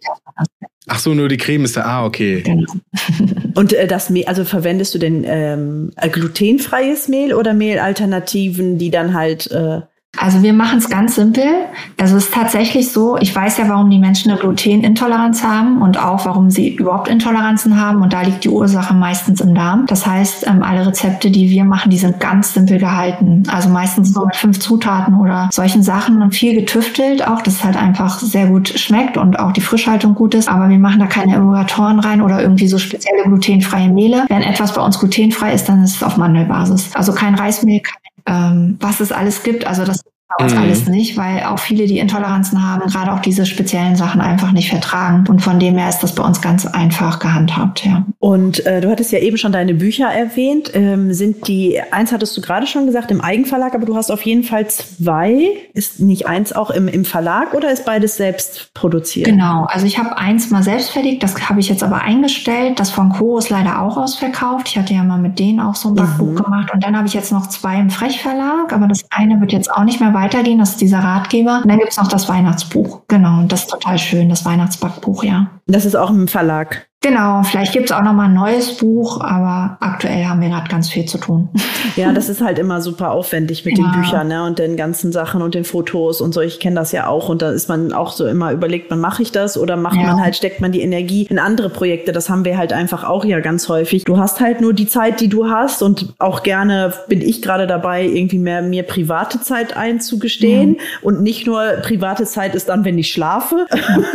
Ach so, nur die Creme ist da. Ah, okay. Genau. Und äh, das Mehl, also verwendest du denn ähm, glutenfreies Mehl oder Mehlalternativen, die dann halt äh Also wir machen es ganz simpel. Also es ist tatsächlich so, ich weiß ja, warum die Menschen eine Glutenintoleranz haben und auch, warum sie überhaupt Intoleranzen haben. Und da liegt die Ursache meistens im Darm. Das heißt, ähm, alle Rezepte, die wir machen, die sind ganz simpel gehalten. Also meistens so mit fünf Zutaten oder solchen Sachen und viel getüftelt auch, dass es halt einfach sehr gut schmeckt und auch die Frischhaltung gut ist. Aber wir machen da keine Emulgatoren rein oder irgendwie so spezielle glutenfreie Mehle. Wenn etwas bei uns glutenfrei ist, dann ist es auf Mandelbasis. Also kein Reismehl, kein Ähm, was es alles gibt, also das ist bei uns mm. alles nicht, weil auch viele, die Intoleranzen haben, gerade auch diese speziellen Sachen einfach nicht vertragen und von dem her ist das bei uns ganz einfach gehandhabt, ja. Und äh, du hattest ja eben schon deine Bücher erwähnt, ähm, sind die, eins hattest du gerade schon gesagt, im Eigenverlag, aber du hast auf jeden Fall zwei, ist nicht eins auch im, im Verlag oder ist beides selbst produziert? Genau, also ich habe eins mal selbst fertigt, das habe ich jetzt aber eingestellt, das von Coro ist leider auch ausverkauft, ich hatte ja mal mit denen auch so ein Backbuch mhm. gemacht und dann habe ich jetzt noch zwei im Frech-Verlag, aber das eine wird jetzt auch nicht mehr weitergehen, das ist dieser Ratgeber. Und dann gibt es noch das Weihnachtsbuch. Genau, und das ist total schön, das Weihnachtsbackbuch, ja. Das ist auch im Verlag. Genau, vielleicht gibt es auch noch mal ein neues Buch, aber aktuell haben wir gerade ganz viel zu tun. Ja, das ist halt immer super aufwendig mit ja. den Büchern, ne, und den ganzen Sachen und den Fotos und so. Ich kenne das ja auch und da ist man auch so immer überlegt, man mache ich das oder macht ja. man halt, steckt man die Energie in andere Projekte. Das haben wir halt einfach auch ja ganz häufig. Du hast halt nur die Zeit, die du hast und auch gerne bin ich gerade dabei, irgendwie mehr mir private Zeit einzugestehen mhm. und nicht nur private Zeit ist dann, wenn ich schlafe.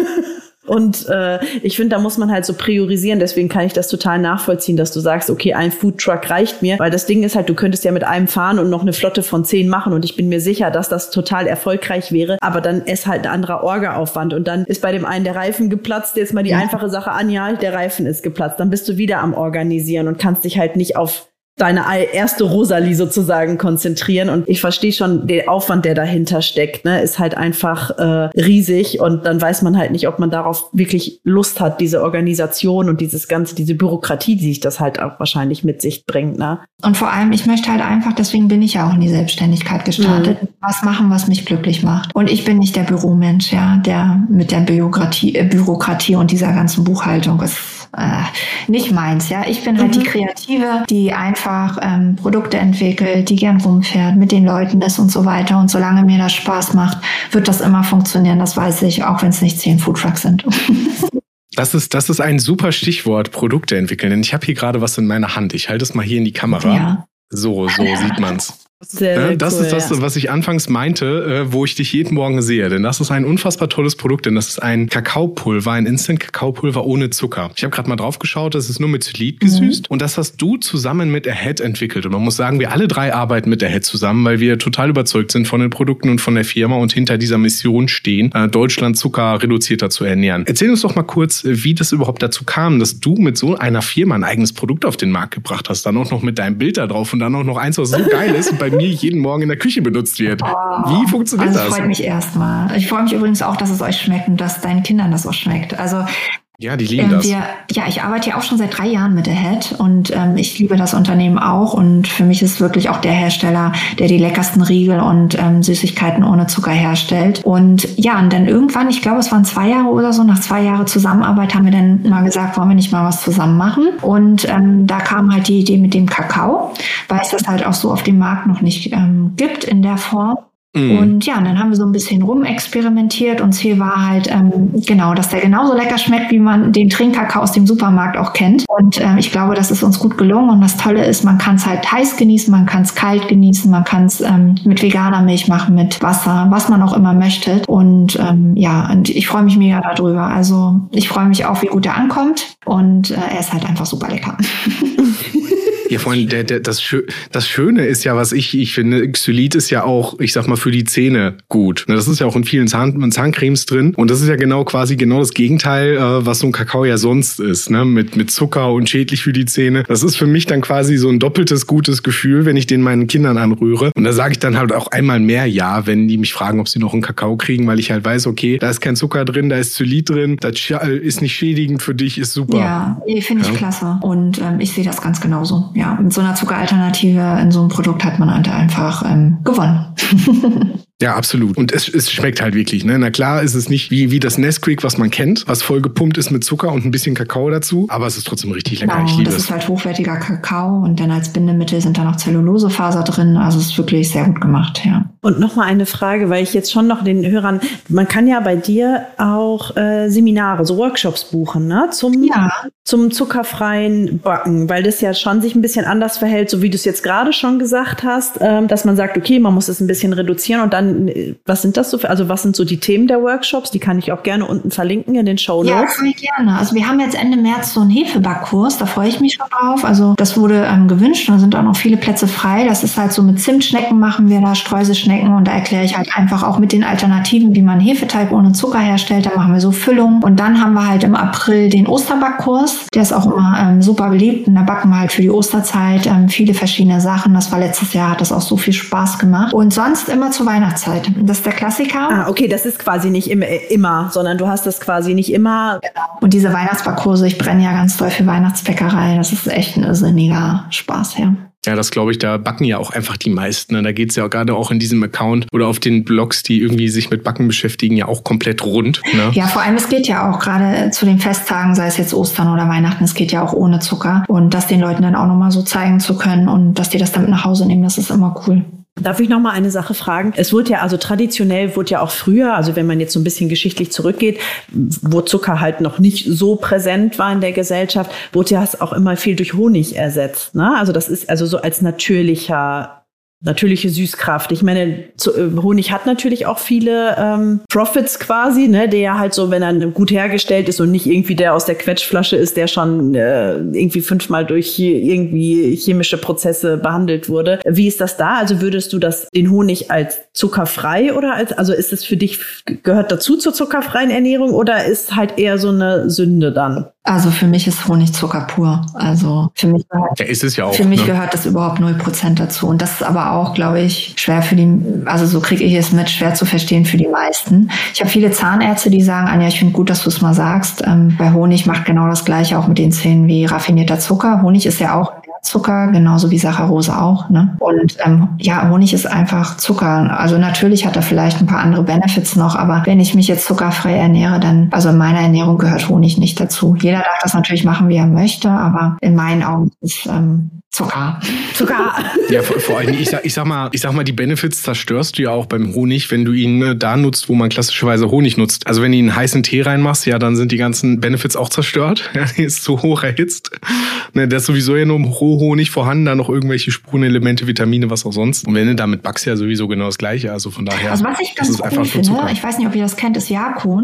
Und äh, ich finde, da muss man halt so priorisieren. Deswegen kann ich das total nachvollziehen, dass du sagst, okay, ein Foodtruck reicht mir. Weil das Ding ist halt, du könntest ja mit einem fahren und noch eine Flotte von zehn machen. Und ich bin mir sicher, dass das total erfolgreich wäre. Aber dann ist halt ein anderer Orga-Aufwand. Und dann ist bei dem einen der Reifen geplatzt. Jetzt mal die ja. einfache Sache an, ja, der Reifen ist geplatzt. Dann bist du wieder am Organisieren und kannst dich halt nicht auf deine erste Rosalie sozusagen konzentrieren. Und ich verstehe schon, den Aufwand, der dahinter steckt, ne, ist halt einfach äh, riesig. Und dann weiß man halt nicht, ob man darauf wirklich Lust hat, diese Organisation und dieses ganze, diese Bürokratie, die sich das halt auch wahrscheinlich mit sich bringt. Ne? Und vor allem, ich möchte halt einfach, deswegen bin ich ja auch in die Selbstständigkeit gestartet, mhm. was machen, was mich glücklich macht. Und ich bin nicht der Büromensch, ja, der mit der Bürokratie, äh, Bürokratie und dieser ganzen Buchhaltung ist äh, nicht meins, ja. Ich bin halt mhm. die Kreative, die einfach ähm, Produkte entwickelt, die gern rumfährt, mit den Leuten ist und so weiter. Und solange mir das Spaß macht, wird das immer funktionieren. Das weiß ich, auch wenn es nicht zehn Foodtrucks sind. Das ist, das ist ein super Stichwort, Produkte entwickeln. Denn ich habe hier gerade was in meiner Hand. Ich halte es mal hier in die Kamera. Ja. So, so sieht man's. Sehr, sehr das cool, ist das, ja. was ich anfangs meinte, wo ich dich jeden Morgen sehe. Denn das ist ein unfassbar tolles Produkt, denn das ist ein Kakaopulver, ein Instant-Kakaopulver ohne Zucker. Ich habe gerade mal drauf geschaut, das ist nur mit Xylit gesüßt. Mhm. Und das hast du zusammen mit Ahead entwickelt. Und man muss sagen, wir alle drei arbeiten mit Ahead zusammen, weil wir total überzeugt sind von den Produkten und von der Firma und hinter dieser Mission stehen, Deutschland zuckerreduzierter zu ernähren. Erzähl uns doch mal kurz, wie das überhaupt dazu kam, dass du mit so einer Firma ein eigenes Produkt auf den Markt gebracht hast. Dann auch noch mit deinem Bild da drauf und dann auch noch eins, was so geil ist. Und bei bei mir jeden Morgen in der Küche benutzt wird. Oh, Wie funktioniert also das? Das freut mich erstmal. Ich freue mich übrigens auch, dass es euch schmeckt und dass deinen Kindern das auch schmeckt. Also ja, die lieben ähm, das. Wir, ja, ich arbeite ja auch schon seit drei Jahren mit Ahead und ähm, ich liebe das Unternehmen auch und für mich ist wirklich auch der Hersteller, der die leckersten Riegel und ähm, Süßigkeiten ohne Zucker herstellt. Und ja, und dann irgendwann, ich glaube, es waren zwei Jahre oder so, nach zwei Jahren Zusammenarbeit haben wir dann mal gesagt, wollen wir nicht mal was zusammen machen? Und ähm, da kam halt die Idee mit dem Kakao, weil es das halt auch so auf dem Markt noch nicht ähm, gibt in der Form. Mm. Und ja, und dann haben wir so ein bisschen rumexperimentiert und Ziel war halt, ähm, genau, dass der genauso lecker schmeckt, wie man den Trinkkakao aus dem Supermarkt auch kennt. Und äh, ich glaube, das ist uns gut gelungen und das Tolle ist, man kann es halt heiß genießen, man kann es kalt genießen, man kann es ähm, mit veganer Milch machen, mit Wasser, was man auch immer möchte. Und ähm, ja, und ich freue mich mega darüber. Also ich freue mich auch, wie gut er ankommt und äh, er ist halt einfach super lecker. Ja, vor allem der, der, das, Schö- das Schöne ist ja, was ich, ich finde, Xylit ist ja auch, ich sag mal, für die Zähne gut. Das ist ja auch in vielen Zahn, Zahncremes drin. Und das ist ja genau quasi genau das Gegenteil, äh, was so ein Kakao ja sonst ist, ne? Mit, mit Zucker und schädlich für die Zähne. Das ist für mich dann quasi so ein doppeltes gutes Gefühl, wenn ich den meinen Kindern anrühre. Und da sage ich dann halt auch einmal mehr ja, wenn die mich fragen, ob sie noch einen Kakao kriegen, weil ich halt weiß, okay, da ist kein Zucker drin, da ist Xylit drin, das ist nicht schädigend für dich, ist super. Ja, finde ich ja. klasse. Und ähm, ich sehe das ganz genauso. Ja, mit so einer Zuckeralternative in so einem Produkt hat man halt einfach ähm, gewonnen. Ja, absolut. Und es, es schmeckt halt wirklich, ne? Na klar ist es nicht wie, wie das Nesquik, was man kennt, was voll gepumpt ist mit Zucker und ein bisschen Kakao dazu. Aber es ist trotzdem richtig lecker. Genau, ich liebe das es. ist halt hochwertiger Kakao und dann als Bindemittel sind da noch Zellulosefaser drin. Also es ist wirklich sehr gut gemacht, ja. Und nochmal eine Frage, weil ich jetzt schon noch den Hörern, man kann ja bei dir auch äh, Seminare, so Workshops buchen, ne? Zum, ja. zum zuckerfreien Backen, weil das ja schon sich ein bisschen anders verhält, so wie du es jetzt gerade schon gesagt hast, ähm, dass man sagt, okay, man muss es ein bisschen reduzieren und dann, was sind das so für, also was sind so die Themen der Workshops? Die kann ich auch gerne unten verlinken in den Shownotes. Ja, voll gerne. Also wir haben jetzt Ende März so einen Hefebackkurs, da freue ich mich schon drauf. Also das wurde ähm, gewünscht und da sind auch noch viele Plätze frei. Das ist halt so mit Zimtschnecken machen wir da, Streuselschnecken und da erkläre ich halt einfach auch mit den Alternativen, wie man Hefeteig ohne Zucker herstellt. Da machen wir so Füllung und dann haben wir halt im April den Osterbackkurs. Der ist auch immer ähm, super beliebt und da backen wir halt für die Osterzeit ähm, viele verschiedene Sachen. Das war letztes Jahr, hat das auch so viel Spaß gemacht. Und sonst immer zur Weihnachtszeit. Das ist der Klassiker. Ah, okay, das ist quasi nicht im, immer, sondern du hast das quasi nicht immer. Genau. Und diese Weihnachtsbackkurse, ich brenne ja ganz doll für Weihnachtsbäckerei. Das ist echt ein irrsinniger Spaß, ja. Ja, das glaube ich, da backen ja auch einfach die meisten. Ne? Da geht's ja auch gerade auch in diesem Account oder auf den Blogs, die irgendwie sich mit Backen beschäftigen, ja auch komplett rund. Ne? Ja, vor allem, es geht ja auch gerade zu den Festtagen, sei es jetzt Ostern oder Weihnachten, es geht ja auch ohne Zucker. Und das den Leuten dann auch nochmal so zeigen zu können und dass die das damit nach Hause nehmen, das ist immer cool. Darf ich noch mal eine Sache fragen? Es wurde ja, also traditionell wurde ja auch früher, also wenn man jetzt so ein bisschen geschichtlich zurückgeht, wo Zucker halt noch nicht so präsent war in der Gesellschaft, wurde ja es auch immer viel durch Honig ersetzt, ne? Also das ist also so als natürlicher natürliche Süßkraft. Ich meine, zu, äh, Honig hat natürlich auch viele ähm, Profits quasi, ne, der halt so, wenn er gut hergestellt ist und nicht irgendwie der aus der Quetschflasche ist, der schon äh, irgendwie fünfmal durch irgendwie chemische Prozesse behandelt wurde. Wie ist das da? Also würdest du das den Honig als zuckerfrei oder als, also ist es für dich, gehört dazu zur zuckerfreien Ernährung oder ist halt eher so eine Sünde dann? Also für mich ist Honig Zucker pur. Also für mich gehört, ja, ist es ja auch, für mich ne? gehört das überhaupt null Prozent dazu. Und das ist aber auch, glaube ich, schwer für die, also so kriege ich es mit, schwer zu verstehen für die meisten. Ich habe viele Zahnärzte, die sagen, Anja, ich finde gut, dass du es mal sagst. Ähm, bei Honig macht genau das Gleiche auch mit den Zähnen wie raffinierter Zucker. Honig ist ja auch Zucker, genauso wie Saccharose auch, ne? Und ähm, ja, Honig ist einfach Zucker. Also natürlich hat er vielleicht ein paar andere Benefits noch, aber wenn ich mich jetzt zuckerfrei ernähre, dann, also in meiner Ernährung gehört Honig nicht dazu. Jeder darf das natürlich machen, wie er möchte, aber in meinen Augen ist ähm, Zucker. Zucker. Ja, vor, vor allem, ich sag, ich sag mal, ich sag mal, die Benefits zerstörst du ja auch beim Honig, wenn du ihn äh, da nutzt, wo man klassischerweise Honig nutzt. Also wenn du einen heißen Tee reinmachst, ja, dann sind die ganzen Benefits auch zerstört. Ja, die ist zu hoch erhitzt. Ne, der ist sowieso ja nur im Rohhonig vorhanden, da noch irgendwelche Spurenelemente, Vitamine, was auch sonst. Und wenn du damit backst, ja sowieso genau das Gleiche. Also von daher. Also was ich ganz das ist cool einfach finde, Zucker. ich weiß nicht, ob ihr das kennt, ist Jakun.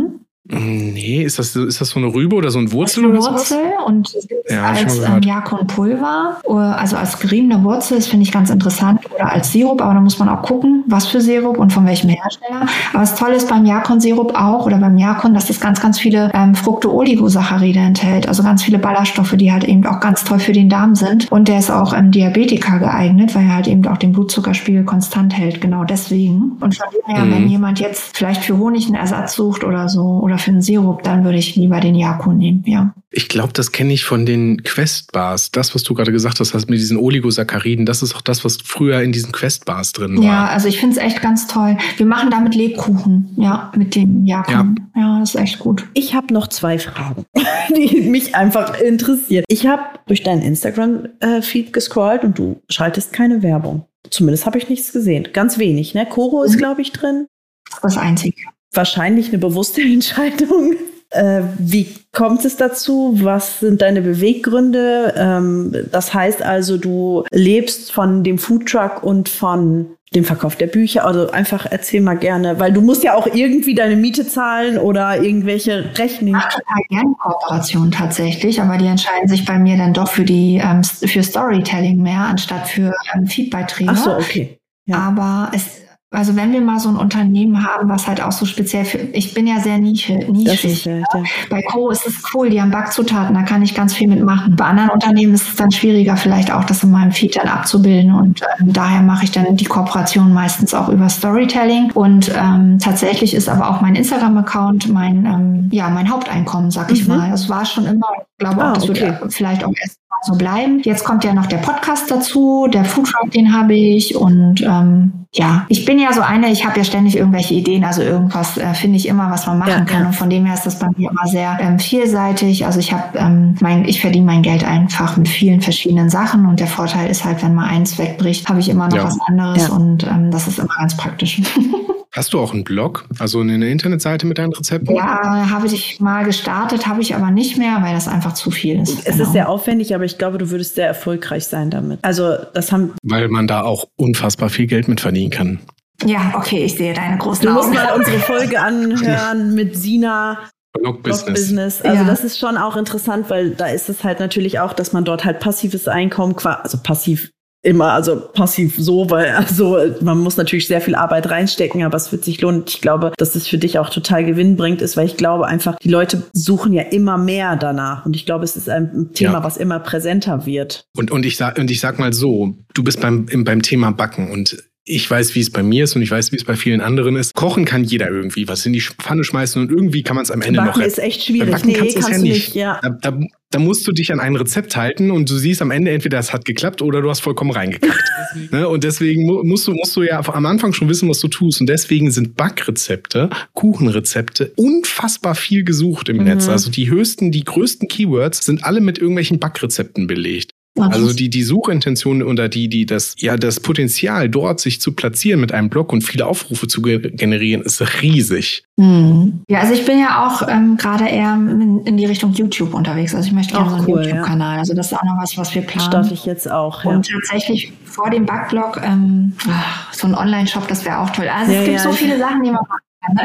Nee, ist das, ist das so eine Rübe oder so ein Wurzel? Das ist eine oder Wurzel sowas? und es gibt Ja, als ähm, Jakon-Pulver, also als geriebene Wurzel, das finde ich ganz interessant, oder als Sirup, aber da muss man auch gucken, was für Sirup und von welchem Hersteller. Aber das Tolle ist beim Jakon-Sirup auch oder beim Jakon, dass es ganz, ganz viele ähm, Fructo-Oligosaccharide enthält, also ganz viele Ballaststoffe, die halt eben auch ganz toll für den Darm sind. Und der ist auch ähm, Diabetiker geeignet, weil er halt eben auch den Blutzuckerspiegel konstant hält, genau deswegen. Und von dem her, mhm. wenn jemand jetzt vielleicht für Honig einen Ersatz sucht oder so, oder für einen Sirup, dann würde ich lieber den Jakon nehmen, ja. Ich glaube, das kenne ich von den Quest-Bars. Das, was du gerade gesagt hast, mit diesen Oligosacchariden, das ist auch das, was früher in diesen Quest-Bars drin war. Ja, also ich finde es echt ganz toll. Wir machen damit Lebkuchen, ja, mit dem Jakon. Ja, ja, das ist echt gut. Ich habe noch zwei Fragen, die mich einfach interessieren. Ich habe durch deinen Instagram-Feed gescrollt und du schaltest keine Werbung. Zumindest habe ich nichts gesehen. Ganz wenig, ne? Koro ist, glaube ich, drin. Das ist das Einzige. Wahrscheinlich eine bewusste Entscheidung. Äh, wie kommt es dazu? Was sind deine Beweggründe? Ähm, das heißt also, du lebst von dem Foodtruck und von dem Verkauf der Bücher. Also einfach erzähl mal gerne, weil du musst ja auch irgendwie deine Miete zahlen oder irgendwelche Rechnungen. Ich mache total gerne Kooperationen tatsächlich, aber die entscheiden sich bei mir dann doch für die ähm, für Storytelling mehr anstatt für ähm, Feedbeiträge. Ach so, okay. Ja. Aber es Also wenn wir mal so ein Unternehmen haben, was halt auch so speziell für, ich bin ja sehr nische, nischig. Ja. Ja. Bei Co. ist es cool, die haben Backzutaten, da kann ich ganz viel mitmachen. Bei anderen Unternehmen ist es dann schwieriger, vielleicht auch das in meinem Feed dann abzubilden und ähm, daher mache ich dann die Kooperation meistens auch über Storytelling und ähm, tatsächlich ist aber auch mein Instagram-Account mein, ähm, ja, mein Haupteinkommen, sag ich mhm. mal. Das war schon immer, ich glaube auch, ah, das okay. wird vielleicht auch erst so bleiben. Jetzt kommt ja noch der Podcast dazu, der Foodtruck, den habe ich und ähm, ja, ich bin ja so eine, ich habe ja ständig irgendwelche Ideen, also irgendwas äh, finde ich immer, was man machen ja, kann ja. und von dem her ist das bei mir immer sehr ähm, vielseitig. Also ich habe ähm, mein, ich verdiene mein Geld einfach mit vielen verschiedenen Sachen und der Vorteil ist halt, wenn mal eins wegbricht, habe ich immer noch ja. was anderes ja. und ähm, das ist immer ganz praktisch. Hast du auch einen Blog, also eine Internetseite mit deinen Rezepten? Ja, habe ich mal gestartet, habe ich aber nicht mehr, weil das einfach zu viel ist. Es genau. ist sehr aufwendig, aber ich glaube, du würdest sehr erfolgreich sein damit. Also das haben weil man da auch unfassbar viel Geld mit verdienen kann. Ja, okay, ich sehe deine großen Du musst Augen. mal unsere Folge anhören mit Sina. Blog-Business. Blog-Business. Also ja. das ist schon auch interessant, weil da ist es halt natürlich auch, dass man dort halt passives Einkommen, also passiv immer, also passiv so, weil also man muss natürlich sehr viel Arbeit reinstecken, aber es wird sich lohnen. Ich glaube, dass es für dich auch total gewinnbringend ist, weil ich glaube einfach, die Leute suchen ja immer mehr danach und ich glaube, es ist ein Thema, ja. was immer präsenter wird. Und, und, ich sag, und ich sag mal so, du bist beim, beim Thema Backen und ich weiß, wie es bei mir ist und ich weiß, wie es bei vielen anderen ist. Kochen kann jeder irgendwie was in die Pfanne schmeißen und irgendwie kann man es am Ende Backen noch retten. Backen ist echt schwierig. Backen nee, kannst, kannst ja du nicht. nicht. Ja. Da, da, da musst du dich an ein Rezept halten und du siehst am Ende entweder es hat geklappt oder du hast vollkommen reingekackt. ne? Und deswegen musst du, musst du ja am Anfang schon wissen, was du tust. Und deswegen sind Backrezepte, Kuchenrezepte unfassbar viel gesucht im mhm. Netz. Also die höchsten, die größten Keywords sind alle mit irgendwelchen Backrezepten belegt. Also die, die Suchintention oder die, die das, ja, das Potenzial, dort sich zu platzieren mit einem Blog und viele Aufrufe zu ge- generieren, ist riesig. Hm. Ja, also ich bin ja auch ähm, gerade eher in, in die Richtung YouTube unterwegs. Also ich möchte gerne so einen cool, YouTube-Kanal. Ja. Also das ist auch noch was, was wir planen. Starte ich jetzt auch, ja. Und tatsächlich vor dem Backblog ähm, ach, so ein Online-Shop, das wäre auch toll. Also ja, es gibt ja, so viele Sachen, die man machen kann.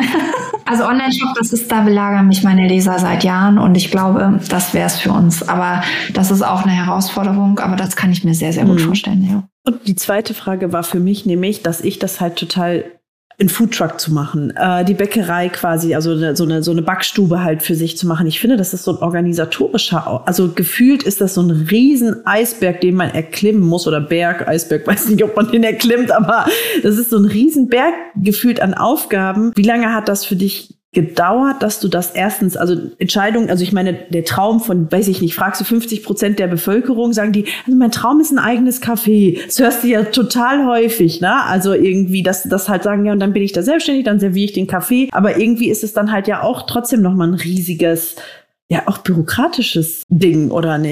Also Online-Shop, das ist, da belagern mich meine Leser seit Jahren und ich glaube, das wäre es für uns. Aber das ist auch eine Herausforderung, aber das kann ich mir sehr, sehr gut mhm. vorstellen. Ja. Und die zweite Frage war für mich nämlich, dass ich das halt total einen Foodtruck zu machen, äh, die Bäckerei quasi, also eine, so eine so eine Backstube halt für sich zu machen. Ich finde, das ist so ein organisatorischer, also gefühlt ist das so ein riesen Eisberg, den man erklimmen muss oder Berg, Eisberg, weiß nicht, ob man den erklimmt, aber das ist so ein riesen Berg gefühlt an Aufgaben. Wie lange hat das für dich gedauert, dass du das erstens, also Entscheidung, also ich meine, der Traum von, weiß ich nicht, fragst du fünfzig Prozent der Bevölkerung, sagen die, also mein Traum ist ein eigenes Café. Das hörst du ja total häufig, ne? Also irgendwie, dass das halt sagen, ja, und dann bin ich da selbstständig, dann serviere ich den Kaffee. Aber irgendwie ist es dann halt ja auch trotzdem nochmal ein riesiges, ja, auch bürokratisches Ding, oder nicht?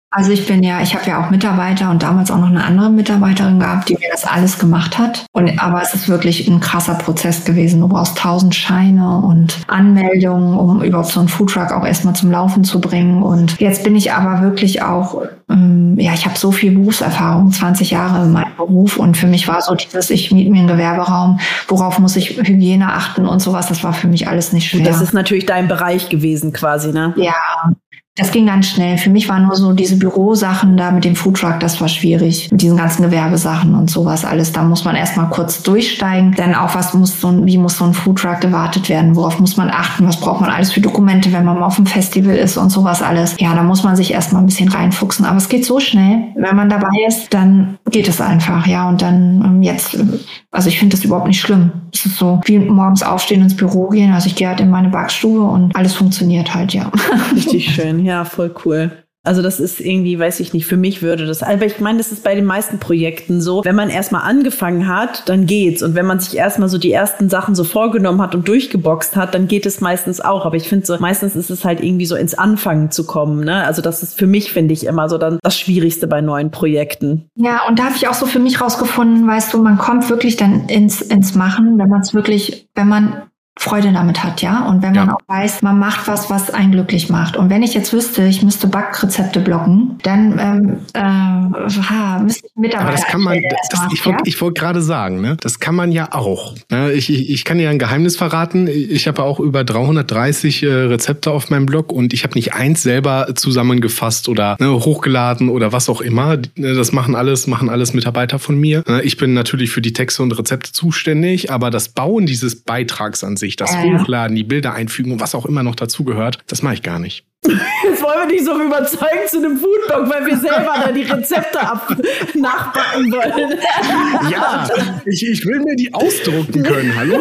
Also ich bin ja, ich habe ja auch Mitarbeiter und damals auch noch eine andere Mitarbeiterin gehabt, die mir das alles gemacht hat. Und aber es ist wirklich ein krasser Prozess gewesen. Du brauchst tausend Scheine und Anmeldungen, um überhaupt so einen Foodtruck auch erstmal zum Laufen zu bringen. Und jetzt bin ich aber wirklich auch, ähm, ja, ich habe so viel Berufserfahrung, zwanzig Jahre in meinem Beruf. Und für mich war so dieses, ich miete mir einen Gewerberaum, worauf muss ich Hygiene achten und sowas. Das war für mich alles nicht schwer. Das ist natürlich dein Bereich gewesen quasi, ne? Ja. Das ging ganz schnell. Für mich waren nur so diese Bürosachen da mit dem Foodtruck, das war schwierig. Mit diesen ganzen Gewerbesachen und sowas alles. Da muss man erstmal kurz durchsteigen. Dann auch, was muss so ein, wie muss so ein Foodtruck gewartet werden? Worauf muss man achten? Was braucht man alles für Dokumente, wenn man mal auf dem Festival ist und sowas alles? Ja, da muss man sich erstmal ein bisschen reinfuchsen. Aber es geht so schnell. Wenn man dabei ist, dann geht es einfach. Ja, und dann jetzt, also ich finde das überhaupt nicht schlimm. Es ist so wie morgens aufstehen, ins Büro gehen. Also ich gehe halt in meine Backstube und alles funktioniert halt, ja. Richtig schön. Ja, voll cool. Also das ist irgendwie, weiß ich nicht, für mich würde das, aber ich meine, das ist bei den meisten Projekten so, wenn man erstmal angefangen hat, dann geht's. Und wenn man sich erstmal so die ersten Sachen so vorgenommen hat und durchgeboxt hat, dann geht es meistens auch. Aber ich finde so, meistens ist es halt irgendwie so ins Anfangen zu kommen, ne? Also das ist für mich, finde ich, immer so dann das Schwierigste bei neuen Projekten. Ja, und da habe ich auch so für mich rausgefunden, weißt du, man kommt wirklich dann ins, ins Machen, wenn man es wirklich, wenn man Freude damit hat, ja. Und wenn man ja. auch weiß, man macht was, was einen glücklich macht. Und wenn ich jetzt wüsste, ich müsste Backrezepte blocken, dann ähm, äh, ha, müsste ich Mitarbeiter. Aber das kann man, das, macht, ich wollte ja? wollt gerade sagen, ne, das kann man ja auch. Ne? Ich, ich, ich kann dir ein Geheimnis verraten. Ich habe auch über dreihundertdreißig äh, Rezepte auf meinem Blog und ich habe nicht eins selber zusammengefasst oder ne, hochgeladen oder was auch immer. Das machen alles, machen alles Mitarbeiter von mir. Ich bin natürlich für die Texte und Rezepte zuständig, aber das Bauen dieses Beitrags an sich, das äh. Hochladen, die Bilder einfügen und was auch immer noch dazugehört, das mache ich gar nicht. Jetzt wollen wir nicht so überzeugen zu einem Foodblog, weil wir selber da die Rezepte ab nachbacken wollen. Ja, ich, ich will mir die ausdrucken können, hallo?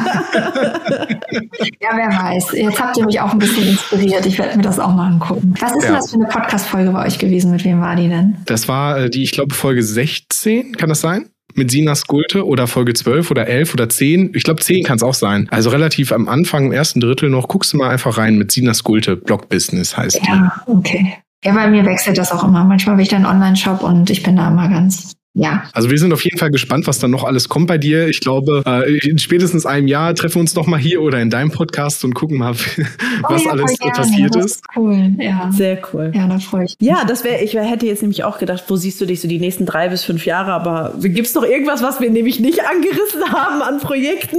Ja, wer weiß. Jetzt habt ihr mich auch ein bisschen inspiriert. Ich werde mir das auch mal angucken. Was ist ja. denn das für eine Podcast-Folge bei euch gewesen? Mit wem war die denn? Das war die, ich glaube, Folge sechzehn, kann das sein? Mit Sina Skulte oder Folge zwölf oder elf oder zehn. Ich glaube, zehn kann es auch sein. Also relativ am Anfang, im ersten Drittel noch. Guckst du mal einfach rein mit Sina Skulte. Blog Business heißt die. Ja, okay. Ja, bei mir wechselt das auch immer. Manchmal bin ich dann Online-Shop und ich bin da immer ganz... Ja. Also wir sind auf jeden Fall gespannt, was dann noch alles kommt bei dir. Ich glaube, in spätestens einem Jahr treffen wir uns noch mal hier oder in deinem Podcast und gucken mal, was oh ja, alles passiert ist. Das ist cool, ja. Sehr cool. Ja, da freue ich mich. Ja, das wäre, ich hätte jetzt nämlich auch gedacht, wo siehst du dich so die nächsten drei bis fünf Jahre? Aber gibt es noch irgendwas, was wir nämlich nicht angerissen haben an Projekten?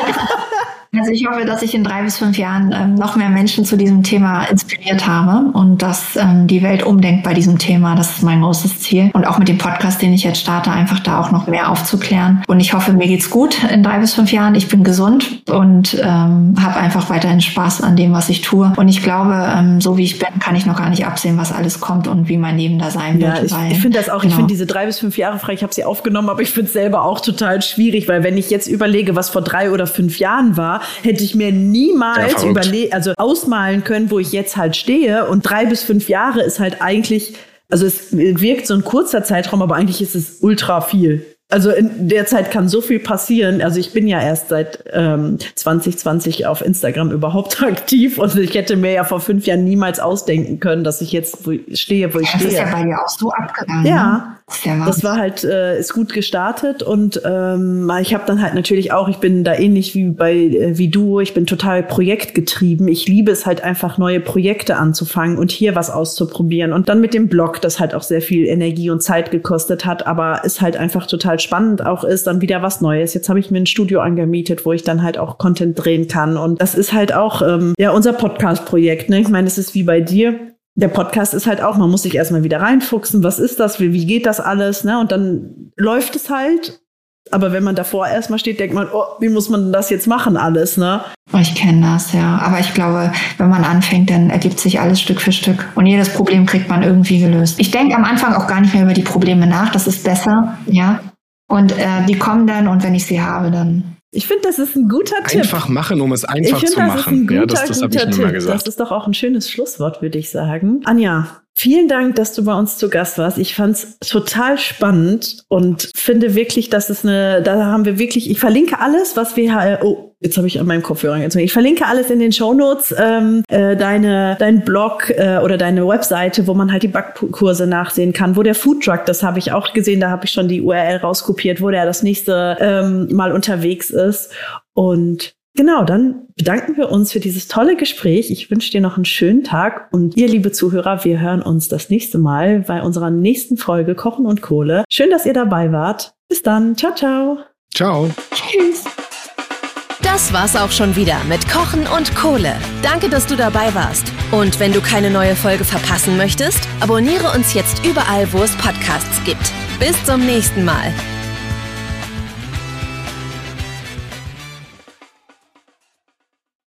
Also ich hoffe, dass ich in drei bis fünf Jahren ähm, noch mehr Menschen zu diesem Thema inspiriert habe und dass ähm, die Welt umdenkt bei diesem Thema. Das ist mein großes Ziel. Und auch mit dem Podcast, den ich jetzt starte, einfach da auch noch mehr aufzuklären. Und ich hoffe, mir geht's gut in drei bis fünf Jahren. Ich bin gesund und ähm, habe einfach weiterhin Spaß an dem, was ich tue. Und ich glaube, ähm, so wie ich bin, kann ich noch gar nicht absehen, was alles kommt und wie mein Leben da sein ja, wird. Ich, ich finde das auch, genau. Ich finde diese drei bis fünf Jahre frei, ich habe sie aufgenommen, aber ich finde es selber auch total schwierig, weil wenn ich jetzt überlege, was vor drei oder fünf Jahren war, hätte ich mir niemals ja, überle- also ausmalen können, wo ich jetzt halt stehe. Und drei bis fünf Jahre ist halt eigentlich, also es wirkt so ein kurzer Zeitraum, aber eigentlich ist es ultra viel. Also in der Zeit kann so viel passieren. Also ich bin ja erst seit ähm, zwanzig zwanzig auf Instagram überhaupt aktiv und ich hätte mir ja vor fünf Jahren niemals ausdenken können, dass ich jetzt wo ich stehe, wo ich das stehe. Das ist ja bei dir auch so abgegangen. Ja. Das war halt, äh, ist gut gestartet und ähm, ich habe dann halt natürlich auch, ich bin da ähnlich wie bei äh, wie du, ich bin total projektgetrieben. Ich liebe es halt einfach, neue Projekte anzufangen und hier was auszuprobieren. Und dann mit dem Blog, das halt auch sehr viel Energie und Zeit gekostet hat, aber es halt einfach total spannend auch ist, dann wieder was Neues. Jetzt habe ich mir ein Studio angemietet, wo ich dann halt auch Content drehen kann. Und das ist halt auch ähm, ja unser Podcast-Projekt. Ne? Ich meine, es ist wie bei dir. Der Podcast ist halt auch, man muss sich erstmal wieder reinfuchsen, was ist das, wie, wie geht das alles, ne? Und dann läuft es halt. Aber wenn man davor erstmal steht, denkt man, oh, wie muss man das jetzt machen alles, ne? Ich kenne das, ja. Aber ich glaube, wenn man anfängt, dann ergibt sich alles Stück für Stück. Und jedes Problem kriegt man irgendwie gelöst. Ich denke am Anfang auch gar nicht mehr über die Probleme nach, das ist besser, ja. Und äh, die kommen dann und wenn ich sie habe, dann... Ich finde, das ist ein guter Tipp. Einfach machen, um es einfach ich zu find, machen. Das ist ein guter, ja, das das habe ich mir mal gesagt. Das ist doch auch ein schönes Schlusswort, würde ich sagen. Anja, vielen Dank, dass du bei uns zu Gast warst. Ich fand es total spannend und finde wirklich, dass es eine, da haben wir wirklich, ich verlinke alles, was wir, oh, Jetzt habe ich an meinem Kopfhörer gezogen. Ich verlinke alles in den Shownotes, ähm, äh, deine, dein Blog äh, oder deine Webseite, wo man halt die Backkurse nachsehen kann, wo der Foodtruck, das habe ich auch gesehen, da habe ich schon die U R L rauskopiert, wo der das nächste ähm, Mal unterwegs ist. Und genau, dann bedanken wir uns für dieses tolle Gespräch. Ich wünsche dir noch einen schönen Tag und ihr, liebe Zuhörer, wir hören uns das nächste Mal bei unserer nächsten Folge Kochen und Kohle. Schön, dass ihr dabei wart. Bis dann. Ciao, ciao. Ciao. Tschüss. Das war's auch schon wieder mit Kochen und Kohle. Danke, dass du dabei warst. Und wenn du keine neue Folge verpassen möchtest, abonniere uns jetzt überall, wo es Podcasts gibt. Bis zum nächsten Mal.